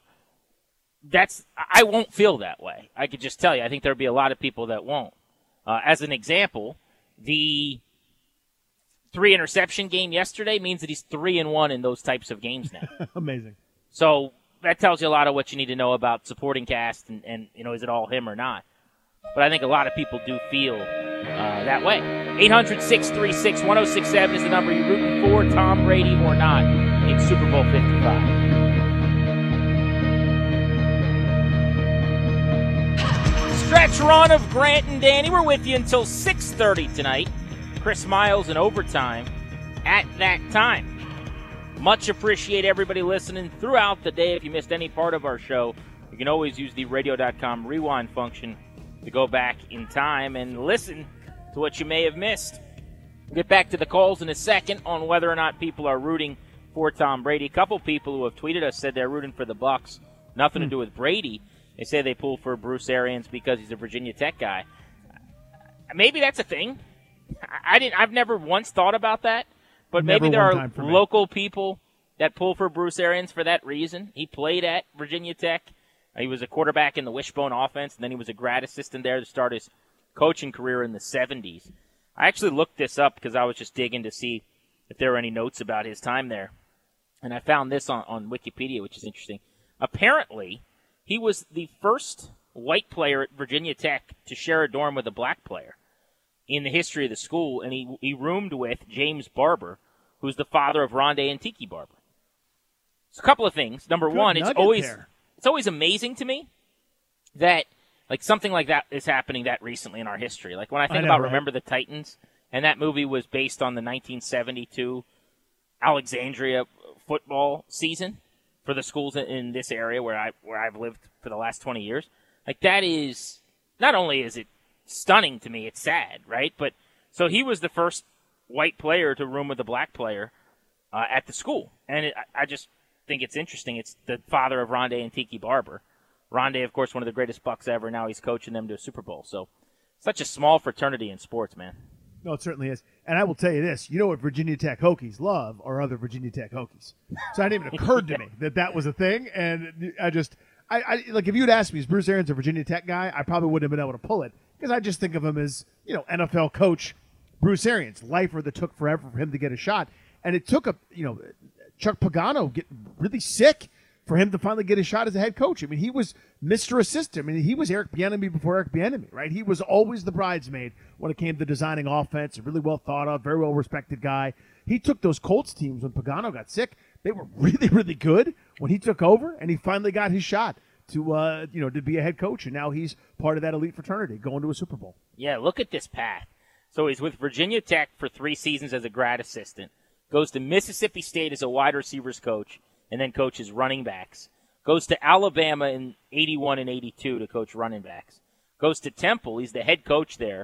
E: I won't feel that way. I could just tell you. I think there'll be a lot of people that won't. As an example, the 3-interception game yesterday means that he's 3-1 in those types of games now.
F: Amazing.
E: So that tells you a lot of what you need to know about supporting cast and is it all him or not? But I think a lot of people do feel that way. 800-636-1067 is the number. You're rooting for Tom Brady or not in Super Bowl 55. Stretch run of Grant and Danny. We're with you until 6:30 tonight. Chris Miles in overtime at that time. Much appreciate everybody listening throughout the day. If you missed any part of our show, you can always use the radio.com rewind function to go back in time and listen to what you may have missed. We'll get back to the calls in a second on whether or not people are rooting for Tom Brady. A couple people who have tweeted us said they're rooting for the Bucs. Nothing to do with Brady. They say they pull for Bruce Arians because he's a Virginia Tech guy. Maybe that's a thing. I've never once thought about that, but maybe there are local people that pull for Bruce Arians for that reason. He played at Virginia Tech. He was a quarterback in the Wishbone offense, and then he was a grad assistant there to start his coaching career in the 70s. I actually looked this up because I was just digging to see if there were any notes about his time there, and I found this on Wikipedia, which is interesting. Apparently, he was the first white player at Virginia Tech to share a dorm with a black player in the history of the school, and he roomed with James Barber, who's the father of Rondé and Tiki Barber. So a couple of things. Number one, it's always amazing to me that like something like that is happening that recently in our history. Like when I think about Remember the Titans, and that movie was based on the 1972 Alexandria football season for the schools in this area where I've lived for the last 20 years. Like that is, not only is it stunning to me, it's sad, right? But so he was the first white player to room with a black player at the school. And I just think it's interesting. It's the father of Rondé and Tiki Barber. Rondé, of course, one of the greatest Bucks ever. Now he's coaching them to a Super Bowl. So such a small fraternity in sports, man.
F: No, it certainly is. And I will tell you this. You know what Virginia Tech Hokies love are other Virginia Tech Hokies. So it didn't even occurred to me that was a thing. And I like if you'd asked me, is Bruce Arians a Virginia Tech guy, I probably wouldn't have been able to pull it because I just think of him as, NFL coach Bruce Arians, lifer that took forever for him to get a shot. And it took Chuck Pagano get really sick for him to finally get a shot as a head coach. I mean, he was Mr. Assistant. I mean, he was Eric Bieniemy before Eric Bieniemy, right? He was always the bridesmaid when it came to designing offense, a really well thought of, very well respected guy. He took those Colts teams when Pagano got sick. They were really, really good when he took over, and he finally got his shot to be a head coach, and now he's part of that elite fraternity going to a Super Bowl.
E: Yeah, look at this path. So he's with Virginia Tech for 3 seasons as a grad assistant, goes to Mississippi State as a wide receivers coach, and then coaches running backs. Goes to Alabama in 81 and 82 to coach running backs. Goes to Temple. He's the head coach there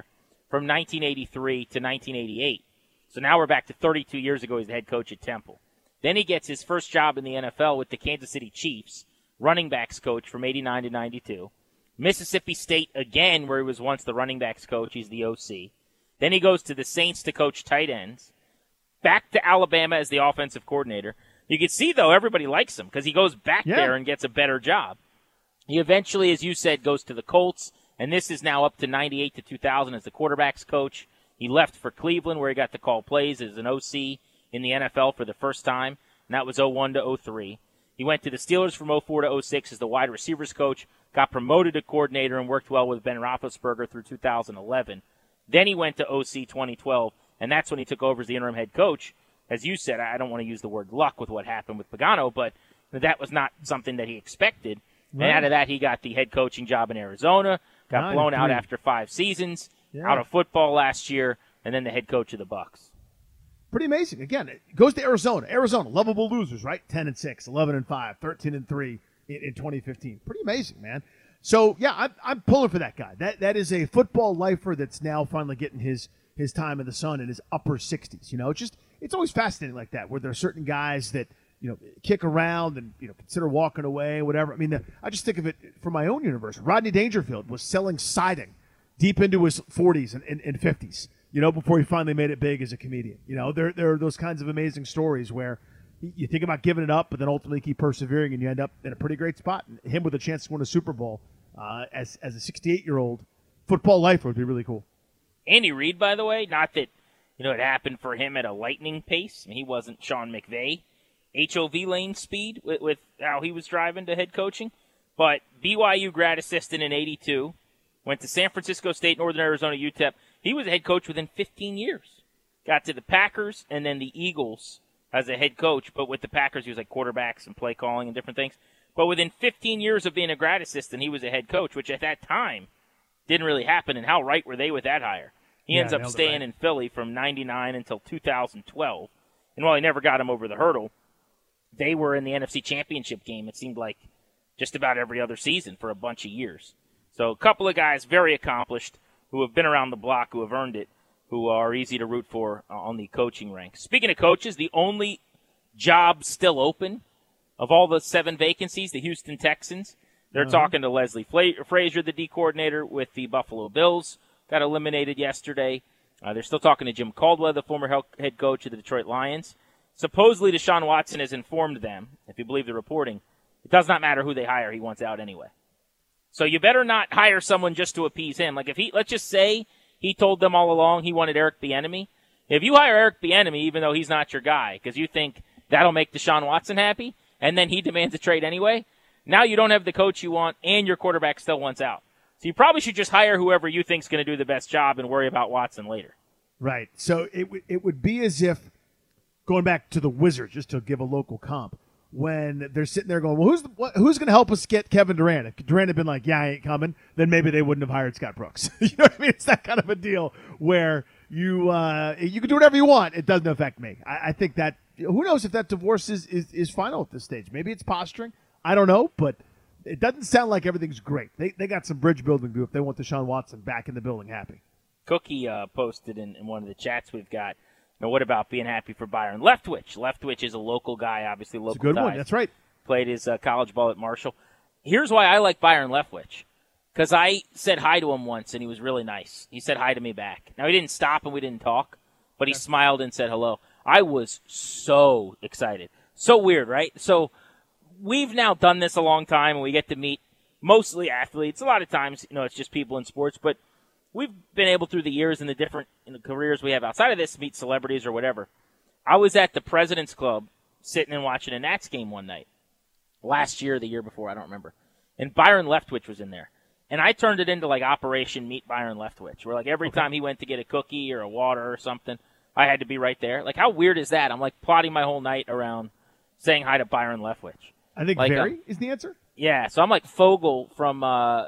E: from 1983 to 1988. So now we're back to 32 years ago. He's the head coach at Temple. Then he gets his first job in the NFL with the Kansas City Chiefs, running backs coach from 89 to 92. Mississippi State again, where he was once the running backs coach. He's the OC. Then he goes to the Saints to coach tight ends. Back to Alabama as the offensive coordinator. You can see, though, everybody likes him because he goes back there and gets a better job. He eventually, as you said, goes to the Colts, and this is now up to 98 to 2000 as the quarterbacks coach. He left for Cleveland, where he got to call plays as an OC in the NFL for the first time, and that was 01 to 03. He went to the Steelers from 04 to 06 as the wide receivers coach, got promoted to coordinator, and worked well with Ben Roethlisberger through 2011. Then he went to OC 2012, and that's when he took over as the interim head coach. As you said, I don't want to use the word luck with what happened with Pagano, but that was not something that he expected. Right. And out of that, he got the head coaching job in Arizona, got blown out after 5 seasons, out of football last year, and then the head coach of the Bucs.
F: Pretty amazing. Again, it goes to Arizona. Arizona, lovable losers, right? 10-6, 11-5, 13-3 in 2015. Pretty amazing, man. So, yeah, I'm pulling for that guy. That is a football lifer that's now finally getting his time in the sun in his upper 60s. You know, it's always fascinating like that, where there are certain guys that, you know, kick around and, you know, consider walking away, whatever. I mean, I just think of it from my own universe. Rodney Dangerfield was selling siding deep into his 40s and 50s, you know, before he finally made it big as a comedian. You know, there are those kinds of amazing stories where you think about giving it up, but then ultimately keep persevering, and you end up in a pretty great spot. And him with a chance to win a Super Bowl as a 68-year-old football lifer would be really cool.
E: Andy Reid, by the way, not that, you know, it happened for him at a lightning pace. I mean, he wasn't Sean McVay. HOV lane speed with how he was driving to head coaching. But BYU grad assistant in 82, went to San Francisco State, Northern Arizona, UTEP. He was a head coach within 15 years. Got to the Packers and then the Eagles as a head coach. But with the Packers, he was like quarterbacks and play calling and different things. But within 15 years of being a grad assistant, he was a head coach, which at that time didn't really happen. And how right were they with that hire? He ends up staying in Philly from 99 until 2012. And while he never got him over the hurdle, they were in the NFC Championship game, it seemed like, just about every other season for a bunch of years. So a couple of guys very accomplished who have been around the block, who have earned it, who are easy to root for on the coaching ranks. Speaking of coaches, the only job still open of all the 7 vacancies, the Houston Texans. They're talking to Leslie Frazier, the D coordinator with the Buffalo Bills. Got eliminated yesterday. They're still talking to Jim Caldwell, the former head coach of the Detroit Lions. Supposedly, Deshaun Watson has informed them, if you believe the reporting, it does not matter who they hire, he wants out anyway. So you better not hire someone just to appease him. Like if let's just say he told them all along he wanted Eric Bieniemy. If you hire Eric Bieniemy, even though he's not your guy, because you think that'll make Deshaun Watson happy, and then he demands a trade anyway, now you don't have the coach you want, and your quarterback still wants out. So you probably should just hire whoever you think's going to do the best job and worry about Watson later. Right.
F: So it would be as if, going back to the Wizards, just to give a local comp, when they're sitting there going, well, who's going to help us get Kevin Durant? If Durant had been like, yeah, I ain't coming, then maybe they wouldn't have hired Scott Brooks. You know what I mean? It's that kind of a deal where you can do whatever you want. It doesn't affect me. I think that, who knows if that divorce is final at this stage. Maybe it's posturing. I don't know, but it doesn't sound like everything's great. They got some bridge building to do if they want Deshaun Watson back in the building happy.
E: Cookie posted in one of the chats we've got, now, what about being happy for Byron Leftwich? Leftwich is a local guy, obviously local.
F: It's a good one. That's right.
E: Played his college ball at Marshall. Here's why I like Byron Leftwich. Because I said hi to him once, and he was really nice. He said hi to me back. Now, he didn't stop and we didn't talk, but he smiled and said hello. I was so excited. So weird, right? So we've now done this a long time, and we get to meet mostly athletes. A lot of times, it's just people in sports, but we've been able through the years and the different careers we have outside of this to meet celebrities or whatever. I was at the President's Club sitting and watching a Nats game one night. Last year or the year before, I don't remember. And Byron Leftwich was in there. And I turned it into like Operation Meet Byron Leftwich, where like every time he went to get a cookie or a water or something, I had to be right there. Like how weird is that? I'm like plotting my whole night around saying hi to Byron Leftwich.
F: I think like, very is the answer.
E: Yeah, so I'm like Fogel from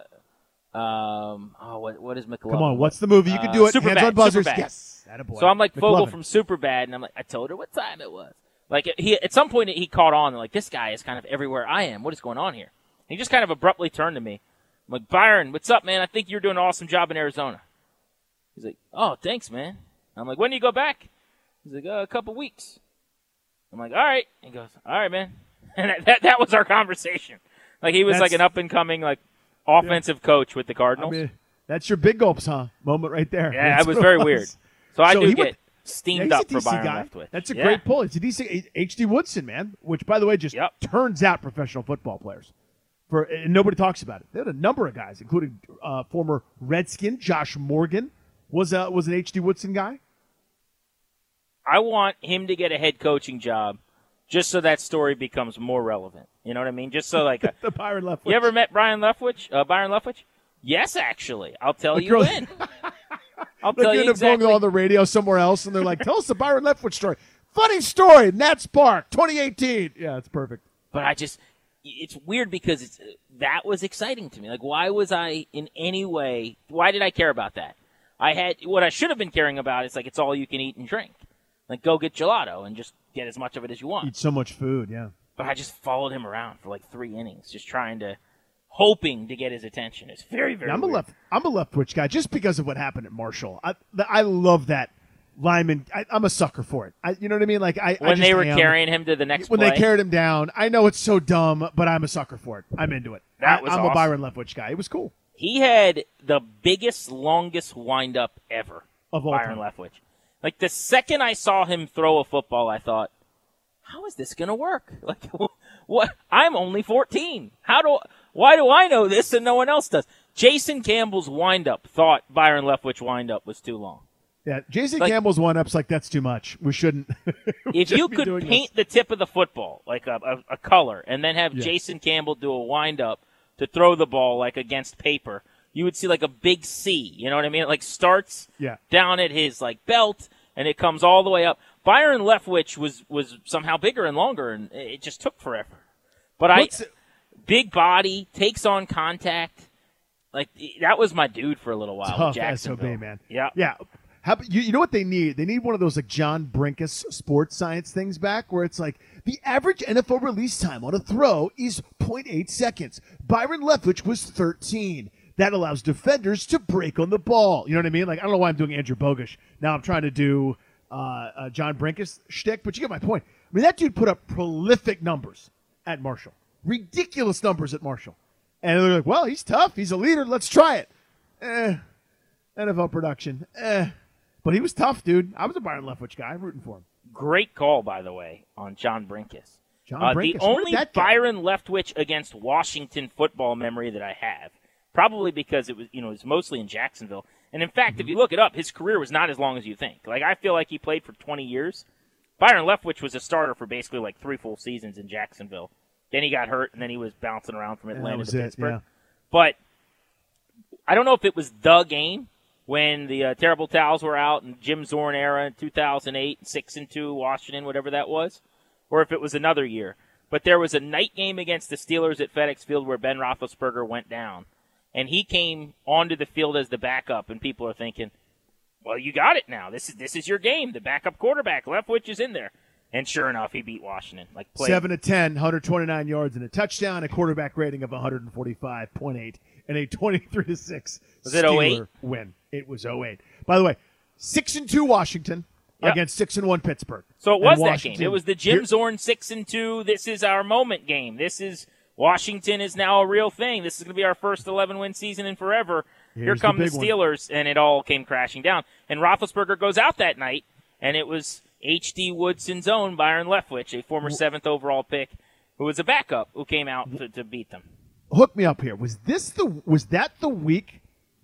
E: what is McLovin?
F: Come on, what's the movie? You can do it.
E: Superbad,
F: Hands on buzzers.
E: Superbad.
F: Yes.
E: So I'm like Fogel from Superbad, and I'm like, I told her what time it was. Like at some point he caught on, like this guy is kind of everywhere I am. What is going on here? And he just kind of abruptly turned to me. I'm like, Byron, what's up, man? I think you're doing an awesome job in Arizona. He's like, oh, thanks, man. I'm like, when do you go back? He's like, a couple weeks. I'm like, all right. He goes, all right, man. And that was our conversation. Like, he was like an up-and-coming, like, offensive coach with the Cardinals.
F: I mean, that's your big gulps, huh? Moment right there.
E: Yeah, it was very weird. So I do get steamed up for Byron Leftwich.
F: That's a great pull. It's a DC. H.D. Woodson, man, which, by the way, just turns out professional football players. And nobody talks about it. They had a number of guys, including former Redskin Josh Morgan was an H.D. Woodson guy.
E: I want him to get a head coaching job just so that story becomes more relevant. You know what I mean? Just so like
F: the Byron Leftwich.
E: You ever met Byron Leftwich? Yes, actually. I'll tell you when. I'll tell you exactly.
F: Going on the radio somewhere else, and they're like, "Tell us the Byron Leftwich story." Funny story. Nats Park, 2018. Yeah, it's perfect.
E: But it's weird because that was exciting to me. Like, why was I in any way? Why did I care about that? What I should have been caring about is like it's all you can eat and drink. Like, go get gelato and just get as much of it as you want.
F: Eat so much food, yeah.
E: But I just followed him around for like 3 innings, just hoping to get his attention. It's very, very weird.
F: I'm a Leftwich guy just because of what happened at Marshall. I love that lineman. I'm a sucker for it. You know what I mean? Like
E: when they were carrying him to the next
F: when
E: play.
F: They carried him down. I know it's so dumb, but I'm a sucker for it. I'm into it.
E: I'm
F: awesome. A Byron Leftwich guy. It was cool.
E: He had the biggest, longest windup ever
F: of all
E: Byron
F: time.
E: Leftwich. Like, the second I saw him throw a football, I thought, how is this going to work? Like, what? I'm only 14. Why do I know this and no one else does? Jason Campbell's windup thought Byron Leftwich windup was too long.
F: Yeah, Jason Campbell's windup's like, that's too much. We shouldn't.
E: If you could paint the tip of the football, like a color, and then have Jason Campbell do a windup to throw the ball, like against paper, you would see like a big C. You know what I mean? It like starts down at his like belt, and it comes all the way up. Byron Leftwich was somehow bigger and longer, and it just took forever. But big body, takes on contact. Like, that was my dude for a little while.
F: Tough
E: Jacksonville.
F: SOB, man.
E: Yeah.
F: Yeah. You know what they need? They need one of those like John Brinkus sports science things back where it's like the average NFL release time on a throw is 0.8 seconds. Byron Leftwich was 13. That allows defenders to break on the ball. You know what I mean? Like, I don't know why I'm doing Andrew Bogusch. Now I'm trying to do John Brinkus shtick, but you get my point. I mean, that dude put up prolific numbers at Marshall. Ridiculous numbers at Marshall. And they're like, well, he's tough. He's a leader. Let's try it. NFL production. But he was tough, dude. I was a Byron Leftwich guy. I'm rooting for him.
E: Great call, by the way, on John Brinkus.
F: Brinkus.
E: The only Byron Leftwich against Washington football memory that I have, probably because it was mostly in Jacksonville. And in fact, if you look it up, his career was not as long as you think. Like, I feel like he played for 20 years. Byron Leftwich was a starter for basically like 3 full seasons in Jacksonville. Then he got hurt, and then he was bouncing around from Atlanta to Pittsburgh.
F: Yeah.
E: But I don't know if it was the game when the Terrible Towels were out in Jim Zorn era in 2008, 6-2 Washington, whatever that was, or if it was another year. But there was a night game against the Steelers at FedEx Field where Ben Roethlisberger went down, and he came onto the field as the backup, and people are thinking, well, you got it now. This is your game. The backup quarterback, Leftwich, is in there. And sure enough, he beat Washington.
F: 7 of 10, 129 yards and a touchdown, a quarterback rating of 145.8, and a 23-6
E: Was it 08?
F: Win. It was 08. By the way, 6-2 Washington against 6-1 Pittsburgh.
E: So it was that game. It was the Jim Zorn 6-2. This is our moment game. This is Washington is now a real thing. This is going to be our first 11-win season in forever. Here come the Steelers, and it all came crashing down. And Roethlisberger goes out that night, and it was H.D. Woodson's own Byron Leftwich, a former 7th overall pick, who was a backup, who came out to beat them.
F: Hook me up here. Was that the week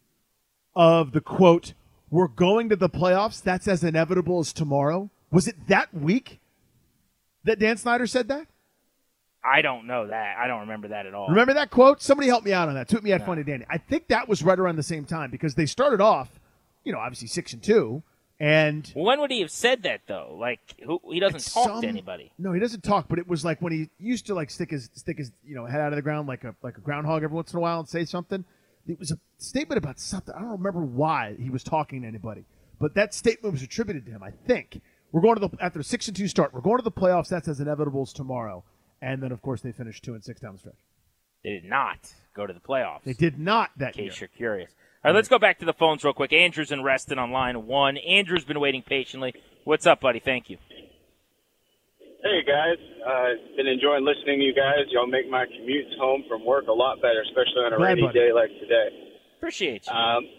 F: of the quote, "We're going to the playoffs, that's as inevitable as tomorrow"? Was it that week that Dan Snyder said that?
E: I don't know that. I don't remember that at all.
F: Remember that quote? Somebody help me out on that. Tweet me at Funny Danny. I think that was right around the same time because they started off, obviously 6-2. And
E: when would he have said that though? Like, he doesn't talk to anybody.
F: No, he doesn't talk. But it was like when he used to like stick his head out of the ground like a groundhog every once in a while and say something. It was a statement about something. I don't remember why he was talking to anybody, but that statement was attributed to him. I think we're going to after a 6-2 start. We're going to the playoffs. That's as inevitable as tomorrow. And then of course they finished 2-6 down the stretch.
E: They did not go to the playoffs.
F: They did not that year.
E: In case you're curious. All right, let's go back to the phones real quick. Andrew's in Reston on line 1. Andrew's been waiting patiently. What's up, buddy? Thank you.
Q: Hey, guys. Been enjoying listening to you guys. Y'all make my commutes home from work a lot better, especially on a rainy day like today.
E: Appreciate you.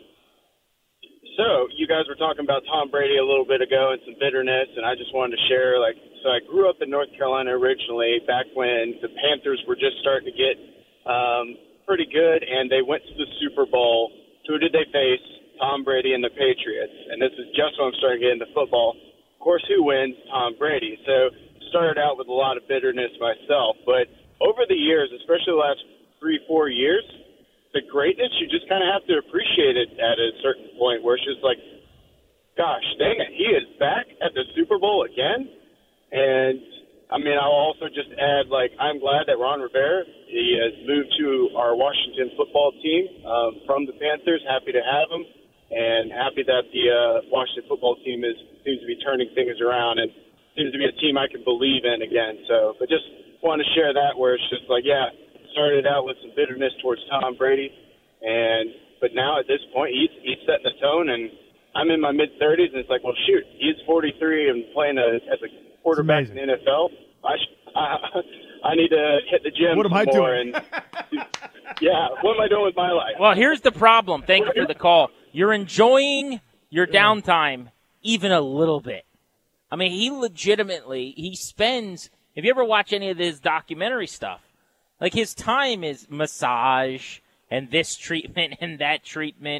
Q: So you guys were talking about Tom Brady a little bit ago and some bitterness, and I just wanted to share, so I grew up in North Carolina originally back when the Panthers were just starting to get pretty good, and they went to the Super Bowl. Who did they face? Tom Brady and the Patriots. And this is just when I'm starting to get into football. Of course, who wins? Tom Brady. So started out with a lot of bitterness myself, but over the years, especially the last 3-4 years, the greatness, you just kind of have to appreciate it at a certain point where it's just like, gosh, dang it, he is back at the Super Bowl again. And I mean, I'll also just add, I'm glad that Ron Rivera, he has moved to our Washington football team from the Panthers. Happy to have him, and happy that the Washington football team seems to be turning things around and seems to be a team I can believe in again. So, but just want to share that where it's just started out with some bitterness towards Tom Brady, but now at this point he's setting the tone, and I'm in my mid-30s, and it's like, well, shoot, he's 43 and playing as a quarterback in the NFL. I need to hit the gym
F: what am I
Q: more.
F: doing?
Q: And yeah, what am I doing with my life?
E: Well, here's the problem. Thank you for the call. You're enjoying your downtime even a little bit. I mean, he spends, if you ever watch any of his documentary stuff, his time is massage and this treatment and that treatment.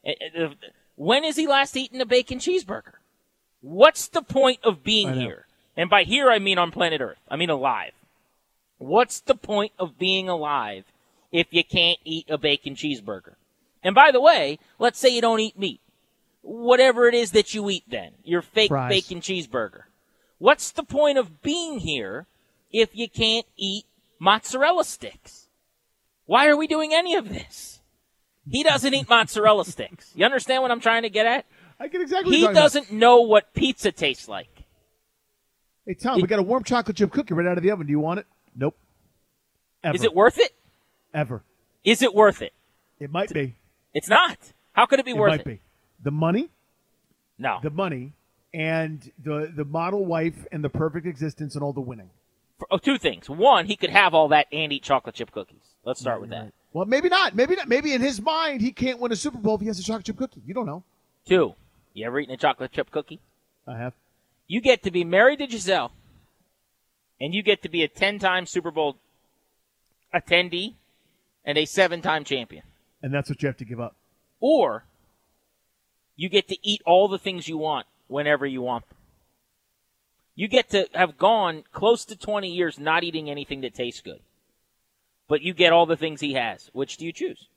E: When has he last eaten a bacon cheeseburger? What's the point of being here? And by here, I mean on planet Earth. I mean alive. What's the point of being alive if you can't eat a bacon cheeseburger? And by the way, let's say you don't eat meat. Whatever it is that you eat then, your fake bacon cheeseburger. What's the point of being here if you can't eat mozzarella sticks? Why are we doing any of this? He doesn't eat mozzarella sticks. You understand what I'm trying to get at?
F: I get exactly.
E: He doesn't know what pizza tastes like.
F: Hey, Tom, we got a warm chocolate chip cookie right out of the oven. Do you want it? Nope. Ever.
E: Is it worth it?
F: Ever.
E: Is it worth it?
F: It might be.
E: It's not. How could it be worth it?
F: It might be. The money?
E: No.
F: The money and the model wife and the perfect existence and all the winning.
E: Two things. One, he could have all that and eat chocolate chip cookies. Let's start with that.
F: Well, maybe not. Maybe not. Maybe in his mind, he can't win a Super Bowl if he has a chocolate chip cookie. You don't know.
E: Two, you ever eaten a chocolate chip cookie?
F: I have.
E: You get to be married to Giselle, and you get to be a 10-time Super Bowl attendee and a 7-time champion.
F: And that's what you have to give up.
E: Or you get to eat all the things you want whenever you want them. You get to have gone close to 20 years not eating anything that tastes good. But you get all the things he has. Which do you choose?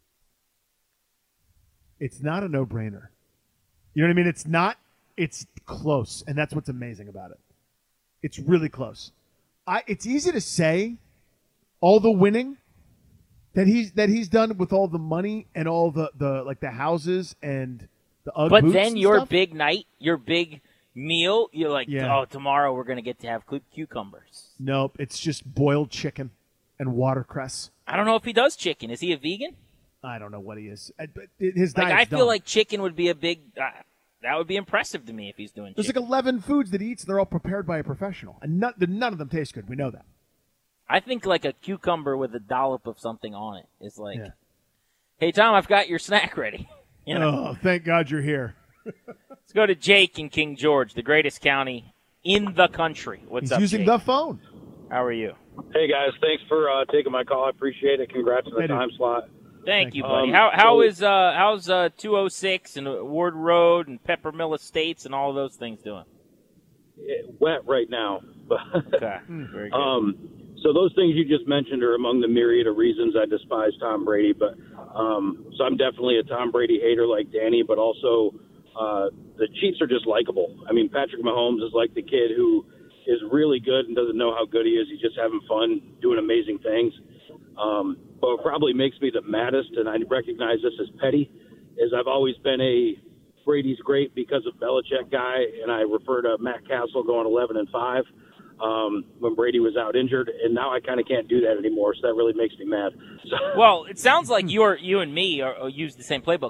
F: It's not a no-brainer. You know what I mean? It's not. It's close, and that's what's amazing about it. It's really close. It's easy to say all the winning that he's done with all the money and all the houses and the UGG
E: But
F: boots
E: then
F: and
E: your
F: stuff.
E: big night, your big meal, you're like, oh, tomorrow we're going to get to have cucumbers.
F: Nope, it's just boiled chicken and watercress.
E: I don't know if he does chicken. Is he a vegan?
F: I don't know what he is. But his
E: Like,
F: diet's
E: I feel
F: dumb.
E: like chicken would be a big. That would be impressive to me if he's doing
F: There's
E: chicken.
F: like 11 foods that he eats. They're all prepared by a professional, and none of them taste good. We know that.
E: I think like a cucumber with a dollop of something on it is like, hey Tom, I've got your snack ready. You know?
F: Oh, thank God you're here.
E: Let's go to Jake in King George, the greatest county in the country. What's up,
F: He's using
E: Jake?
F: the phone.
E: How are you?
R: Hey guys, thanks for taking my call. I appreciate it. Congrats on the time slot.
E: Thank you, buddy. How's 206 and Ward Road and Peppermill Estates and all of those things doing?
R: Wet right now.
E: Okay. Very good.
R: So those things you just mentioned are among the myriad of reasons I despise Tom Brady. But so I'm definitely a Tom Brady hater like Danny, but also the Chiefs are just likable. I mean, Patrick Mahomes is like the kid who is really good and doesn't know how good he is. He's just having fun, doing amazing things. But what probably makes me the maddest, and I recognize this as petty, is I've always been a Brady's great because of Belichick guy, and I refer to Matt Castle going 11-5 when Brady was out injured, and now I kind of can't do that anymore, so that really makes me mad. So,
E: well, it sounds like you and me use the same playbook.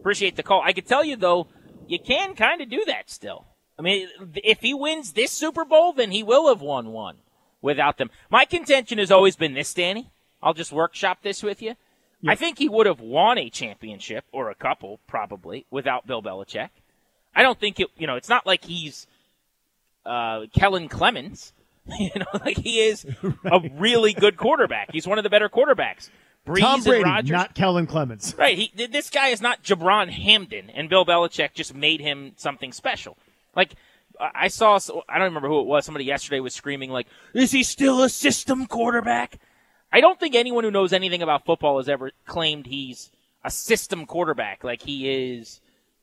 E: Appreciate the call. I could tell you, though, you can kind of do that still. I mean, if he wins this Super Bowl, then he will have won one without them. My contention has always been this, Danny. I'll just workshop this with you. I think he would have won a championship, or a couple, probably, without Bill Belichick. I don't think it's not like he's Kellen Clemens. Like he is a really good quarterback. He's one of the better quarterbacks. Breeze
F: Tom Brady,
E: and Rodgers,
F: not Kellen Clemens.
E: Right. This guy is not Jabron Hamden, and Bill Belichick just made him something special. Like, I don't remember who it was. Somebody yesterday was screaming, like, is he still a system quarterback? I don't think anyone who knows anything about football has ever claimed he's a system quarterback, like he is,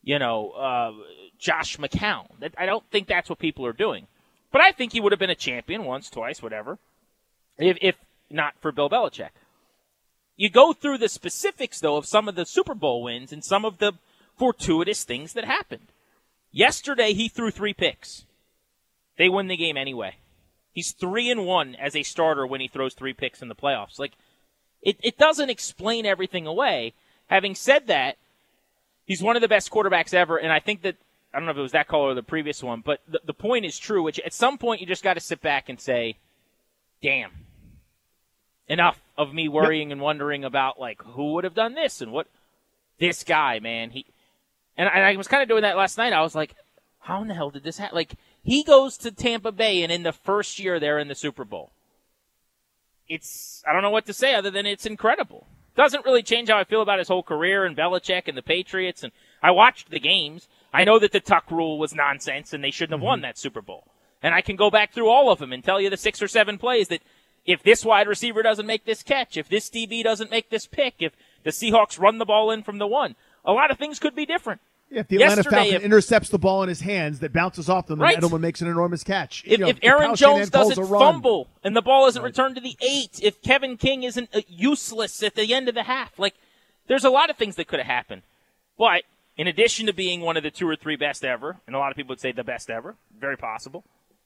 E: Josh McCown. I don't think that's what people are doing. But I think he would have been a champion once, twice, whatever, if not for Bill Belichick. You go through the specifics, though, of some of the Super Bowl wins and some of the fortuitous things that happened. Yesterday, he threw 3 picks. They win the game anyway. He's 3-1 as a starter when he throws 3 picks in the playoffs. Like, it doesn't explain everything away. Having said that, he's one of the best quarterbacks ever, and I think that, I don't know if it was that call or the previous one, but the point is true, which at some point you just got to sit back and say, damn, enough of me worrying and wondering about, like, who would have done this and what. This guy, man, and I was kind of doing that last night. I was like, how in the hell did this happen? Like, he goes to Tampa Bay, and in the first year they're in the Super Bowl. I don't know what to say other than it's incredible. Doesn't really change how I feel about his whole career and Belichick and the Patriots. And I watched the games. I know that the Tuck rule was nonsense, and they shouldn't have won that Super Bowl. And I can go back through all of them and tell you the 6 or 7 plays that if this wide receiver doesn't make this catch, if this DB doesn't make this pick, if the Seahawks run the ball in from the 1, a lot of things could be different.
F: Yeah, if the Atlanta Falcon intercepts the ball in his hands that bounces off them, and Edelman makes an enormous catch.
E: If Aaron Jones doesn't fumble and the ball isn't returned to the 8, if Kevin King isn't useless at the end of the half, like, there's a lot of things that could have happened. But in addition to being one of the 2 or 3 best ever, and a lot of people would say the best ever, very possible,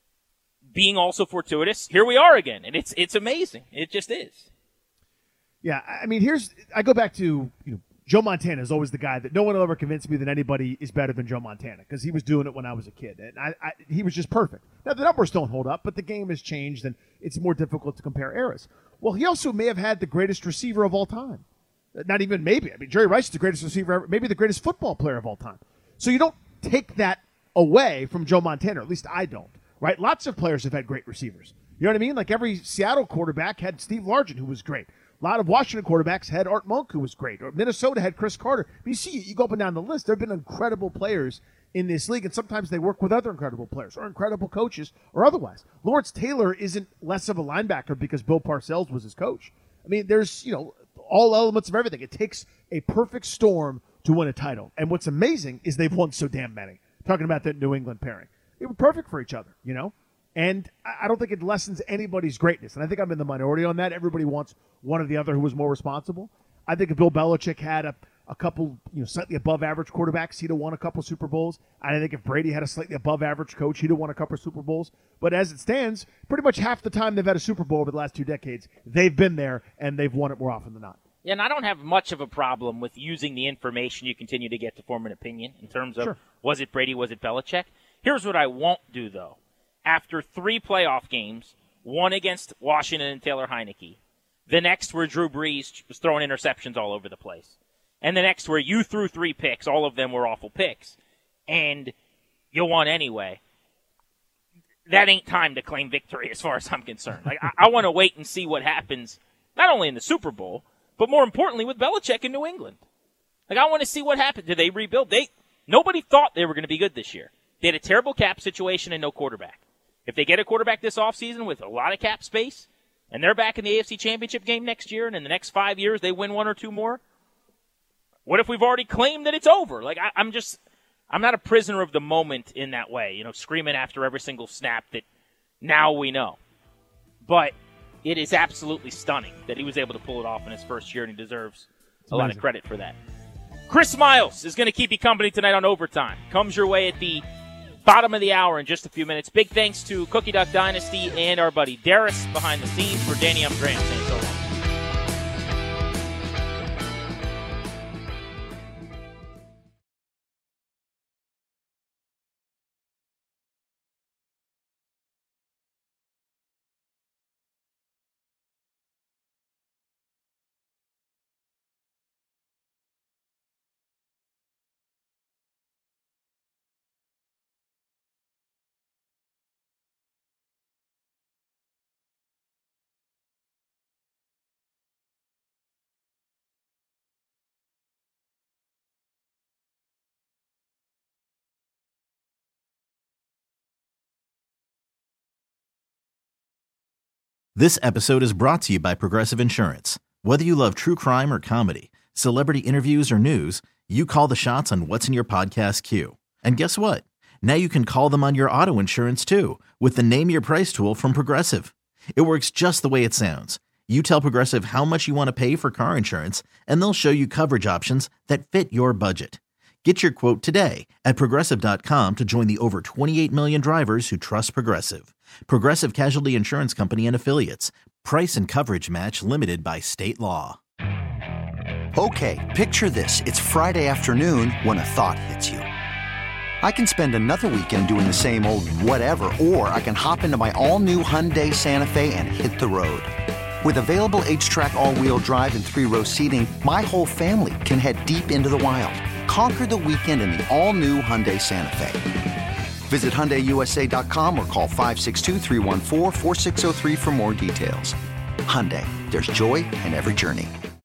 E: being also fortuitous, here we are again, and it's amazing. It just is.
F: Yeah, I mean, I go back to, Joe Montana is always the guy that no one will ever convince me that anybody is better than Joe Montana because he was doing it when I was a kid. And he was just perfect. Now, the numbers don't hold up, but the game has changed, and it's more difficult to compare eras. Well, he also may have had the greatest receiver of all time. Not even maybe. I mean, Jerry Rice is the greatest receiver ever, maybe the greatest football player of all time. So you don't take that away from Joe Montana, or at least I don't, right? Lots of players have had great receivers. You know what I mean? Like every Seattle quarterback had Steve Largent, who was great. A lot of Washington quarterbacks had Art Monk, who was great. Or Minnesota had Chris Carter. But you see, you go up and down the list, there have been incredible players in this league, and sometimes they work with other incredible players or incredible coaches or otherwise. Lawrence Taylor isn't less of a linebacker because Bill Parcells was his coach. I mean, there's, all elements of everything. It takes a perfect storm to win a title. And what's amazing is they've won so damn many. Talking about that New England pairing. They were perfect for each other, And I don't think it lessens anybody's greatness. And I think I'm in the minority on that. Everybody wants one or the other who was more responsible. I think if Bill Belichick had a couple, slightly above average quarterbacks, he'd have won a couple Super Bowls. And I think if Brady had a slightly above average coach, he'd have won a couple Super Bowls. But as it stands, pretty much half the time they've had a Super Bowl over the last 2 decades, they've been there and they've won it more often than not.
E: Yeah, and I don't have much of a problem with using the information you continue to get to form an opinion in terms of was it Brady, was it Belichick? Here's what I won't do, though. After 3 playoff games, one against Washington and Taylor Heineke, the next where Drew Brees was throwing interceptions all over the place, and the next where you threw 3 picks, all of them were awful picks, and you won anyway, that ain't time to claim victory as far as I'm concerned. Like, I want to wait and see what happens, not only in the Super Bowl, but more importantly with Belichick in New England. Like, I want to see what happened. Did they rebuild? Nobody thought they were going to be good this year. They had a terrible cap situation and no quarterback. If they get a quarterback this offseason with a lot of cap space, and they're back in the AFC Championship game next year, and in the next 5 years they win 1 or 2 more, what if we've already claimed that it's over? Like, I'm not a prisoner of the moment in that way, screaming after every single snap that now we know. But it is absolutely stunning that he was able to pull it off in his first year, and he deserves a lot of credit for that. Chris Miles is going to keep you company tonight on Overtime. Comes your way at the bottom of the hour in just a few minutes. Big thanks to Cookie Duck Dynasty and our buddy Darius behind the scenes. For Danny, I'm Grant saying so long.
A: This episode is brought to you by Progressive Insurance. Whether you love true crime or comedy, celebrity interviews or news, you call the shots on what's in your podcast queue. And guess what? Now you can call them on your auto insurance too with the Name Your Price tool from Progressive. It works just the way it sounds. You tell Progressive how much you want to pay for car insurance, and they'll show you coverage options that fit your budget. Get your quote today at Progressive.com to join the over 28 million drivers who trust Progressive. Progressive Casualty Insurance Company and Affiliates. Price and coverage match limited by state law.
S: Okay, picture this. It's Friday afternoon when a thought hits you. I can spend another weekend doing the same old whatever, or I can hop into my all-new Hyundai Santa Fe and hit the road. With available H-Track all-wheel drive and 3-row seating, my whole family can head deep into the wild. Conquer the weekend in the all-new Hyundai Santa Fe. Visit HyundaiUSA.com or call 562-314-4603 for more details. Hyundai, there's joy in every journey.